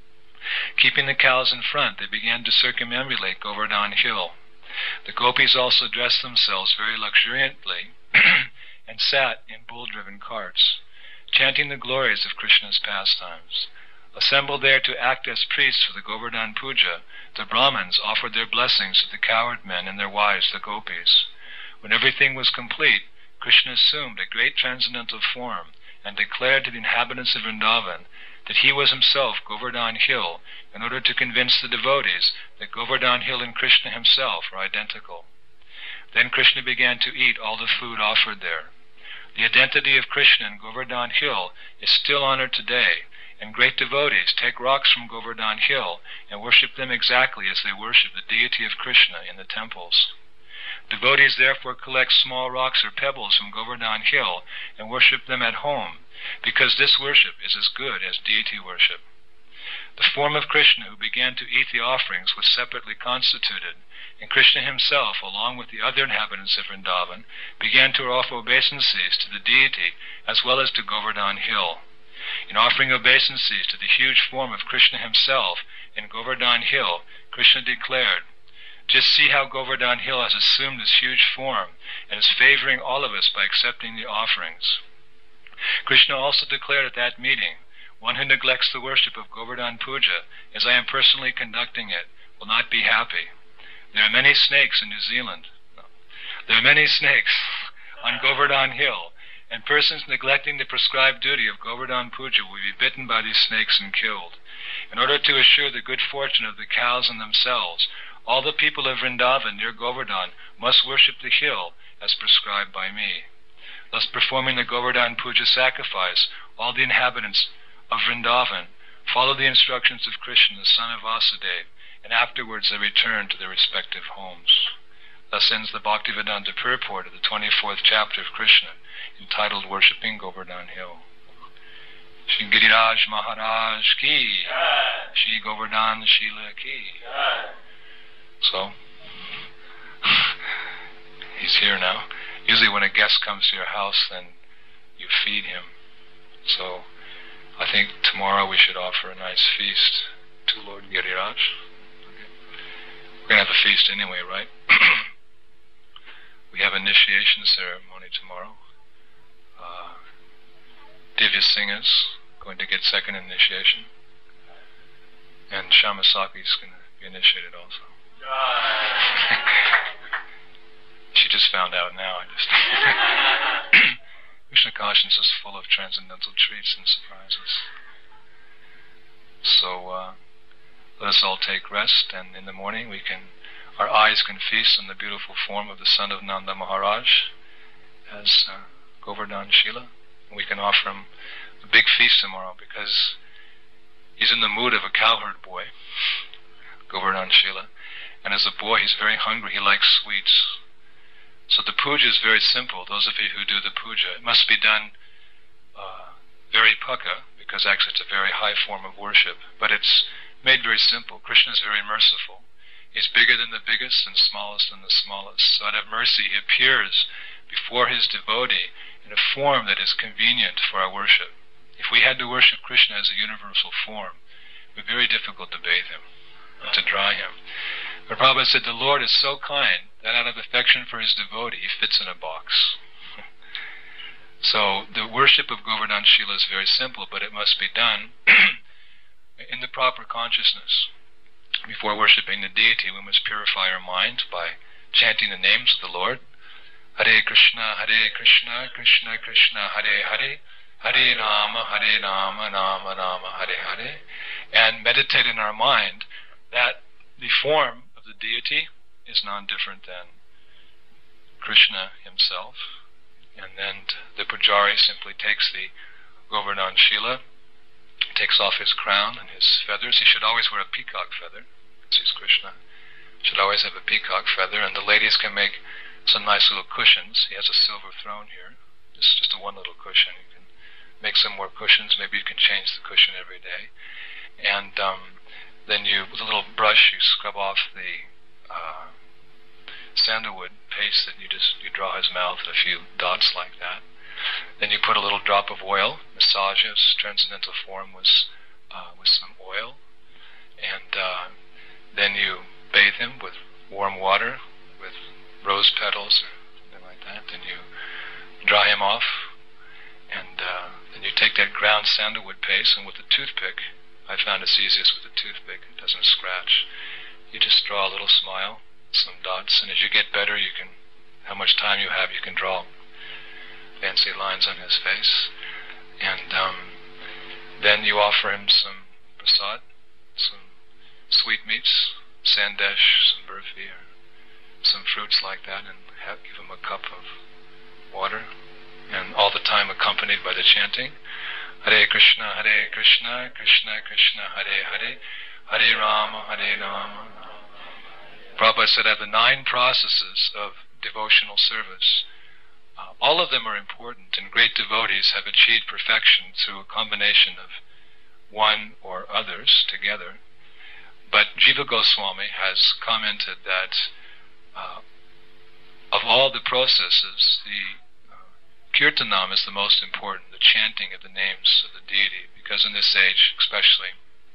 [SPEAKER 1] Keeping the cows in front, they began to circumambulate Govardhan Hill. The gopis also dressed themselves very luxuriantly and sat in bull-driven carts, chanting the glories of Krishna's pastimes. Assembled there to act as priests for the Govardhan Puja, the Brahmins offered their blessings to the cowherd men and their wives, the gopis. When everything was complete, Krishna assumed a great transcendental form and declared to the inhabitants of Vrindavan that he was himself Govardhan Hill in order to convince the devotees that Govardhan Hill and Krishna himself are identical. Then Krishna began to eat all the food offered there. The identity of Krishna and Govardhan Hill is still honored today, and great devotees take rocks from Govardhan Hill and worship them exactly as they worship the deity of Krishna in the temples. Devotees therefore collect small rocks or pebbles from Govardhan Hill and worship them at home, because this worship is as good as deity worship. The form of Krishna who began to eat the offerings was separately constituted, and Krishna himself, along with the other inhabitants of Vrindavan, began to offer obeisances to the deity as well as to Govardhan Hill. In offering obeisances to the huge form of Krishna himself in Govardhan Hill, Krishna declared, "Just see how Govardhan Hill has assumed this huge form and is favoring all of us by accepting the offerings." Krishna also declared at that meeting, "One who neglects the worship of Govardhan Puja, as I am personally conducting it, will not be happy. There are many snakes in New Zealand. No. There are many snakes on Govardhan Hill, and persons neglecting the prescribed duty of Govardhan Puja will be bitten by these snakes and killed. In order to assure the good fortune of the cows and themselves, all the people of Vrindavan near Govardhan must worship the hill as prescribed by me." Thus performing the Govardhan Puja sacrifice, all the inhabitants of Vrindavan followed the instructions of Krishna, the son of Vasudeva, and afterwards they returned to their respective homes. Thus ends the Bhaktivedanta purport of the twenty-fourth chapter of Krishna, entitled Worshipping Govardhan Hill. Shri Giriraj Maharaj ki, Shri Govardhan Shila ki. So, he's here now. Usually when a guest comes to your house, then you feed him. So, I think tomorrow we should offer a nice feast to Lord Giriraj. Okay. We're going to have a feast anyway, right? We have initiation ceremony tomorrow. Uh, Divya Singh is going to get second initiation. And Shamasaki is going to be initiated also. She just found out now. I just Krishna consciousness is full of transcendental treats and surprises. So uh, let us all take rest, and in the morning we can, our eyes can feast on the beautiful form of the son of Nanda Maharaj as uh, Govardhan Shila. And we can offer him a big feast tomorrow because he's in the mood of a cowherd boy, Govardhan Shila. And as a boy, he's very hungry. He likes sweets. So the puja is very simple. Those of you who do the puja, it must be done uh, very pukka, because actually it's a very high form of worship. But it's made very simple. Krishna is very merciful. He's bigger than the biggest and smallest than the smallest. So out of mercy, he appears before his devotee in a form that is convenient for our worship. If we had to worship Krishna as a universal form, it would be very difficult to bathe him, and to dry him. But Prabhupada said the Lord is so kind that out of affection for his devotee, he fits in a box. So the worship of Govardhan Shila is very simple, but it must be done in the proper consciousness. Before worshipping the deity, we must purify our mind by chanting the names of the Lord. Hare Krishna, Hare Krishna, Krishna Krishna, Hare Hare, Hare Rama, Hare Rama, Rama Rama, Hare Hare, and meditate in our mind that the form of the deity is non-different than Krishna himself. And then the pujari simply takes the Govardhan Shila, takes off his crown and his feathers. He should always wear a peacock feather, because he's Krishna. Should always have a peacock feather, and the ladies can make some nice little cushions. He has a silver throne here. It's just a one little cushion. You can make some more cushions. Maybe you can change the cushion every day. And um, then you, with a little brush, you scrub off the uh, sandalwood paste, that you just you draw his mouth a few dots like that. Then you put a little drop of oil, massage his transcendental form with uh, with some oil, and uh, then you bathe him with warm water, with rose petals or something like that. Then you dry him off, and uh, then you take that ground sandalwood paste, and with a toothpick, I found it's easiest with a toothpick. It doesn't scratch. You just draw a little smile, some dots, and as you get better, you can, how much time you have, you can draw fancy lines on his face. And um, then you offer him some prasad, some sweetmeats, sandesh, some burfi, or some fruits like that, and have, give him a cup of water, and all the time accompanied by the chanting, Hare Krishna, Hare Krishna, Krishna Krishna, Hare Hare, Hare Rama, Hare Rama. Prabhupada said, I have the nine processes of devotional service. Uh, all of them are important, and great devotees have achieved perfection through a combination of one or others together. But Jiva Goswami has commented that uh, of all the processes, the uh, kirtanam is the most important, the chanting of the names of the deity, because in this age especially,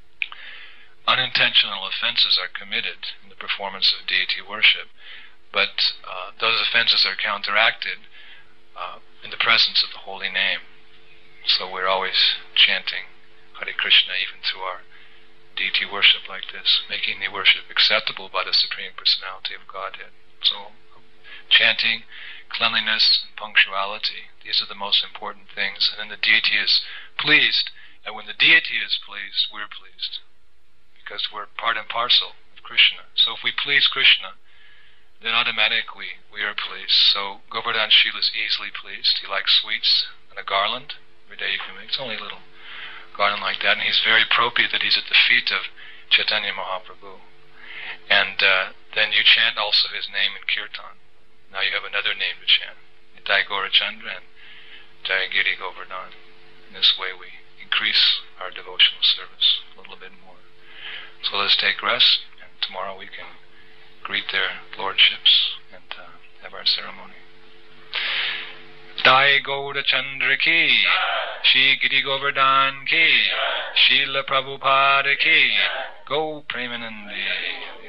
[SPEAKER 1] unintentional offenses are committed in the performance of deity worship, but uh, those offenses are counteracted uh, in the presence of the holy name. So we're always chanting Hare Krishna even through our deity worship like this, making the worship acceptable by the Supreme Personality of Godhead. So chanting, cleanliness, and punctuality, these are the most important things. And then the deity is pleased, and when the deity is pleased, we're pleased, because we're part and parcel of Krishna. So if we please Krishna, then automatically we are pleased. So Govardhan Shila is easily pleased. He likes sweets and a garland. Every day you can make, it's only a little garland like that, and he's very appropriate that he's at the feet of Chaitanya Mahaprabhu. And uh, then you chant also his name in kirtan. Now you have another name to chant, Nitai Gaurachandra and Jai Giri Govardhan. In this way we increase our devotional service a little bit more. So let's take rest, and tomorrow we can greet their lordships and uh, have our ceremony. Jai Gaura Chandra ki, Shri Giri Govardhan ki, Srila Prabhupada ki, Go Premanandi.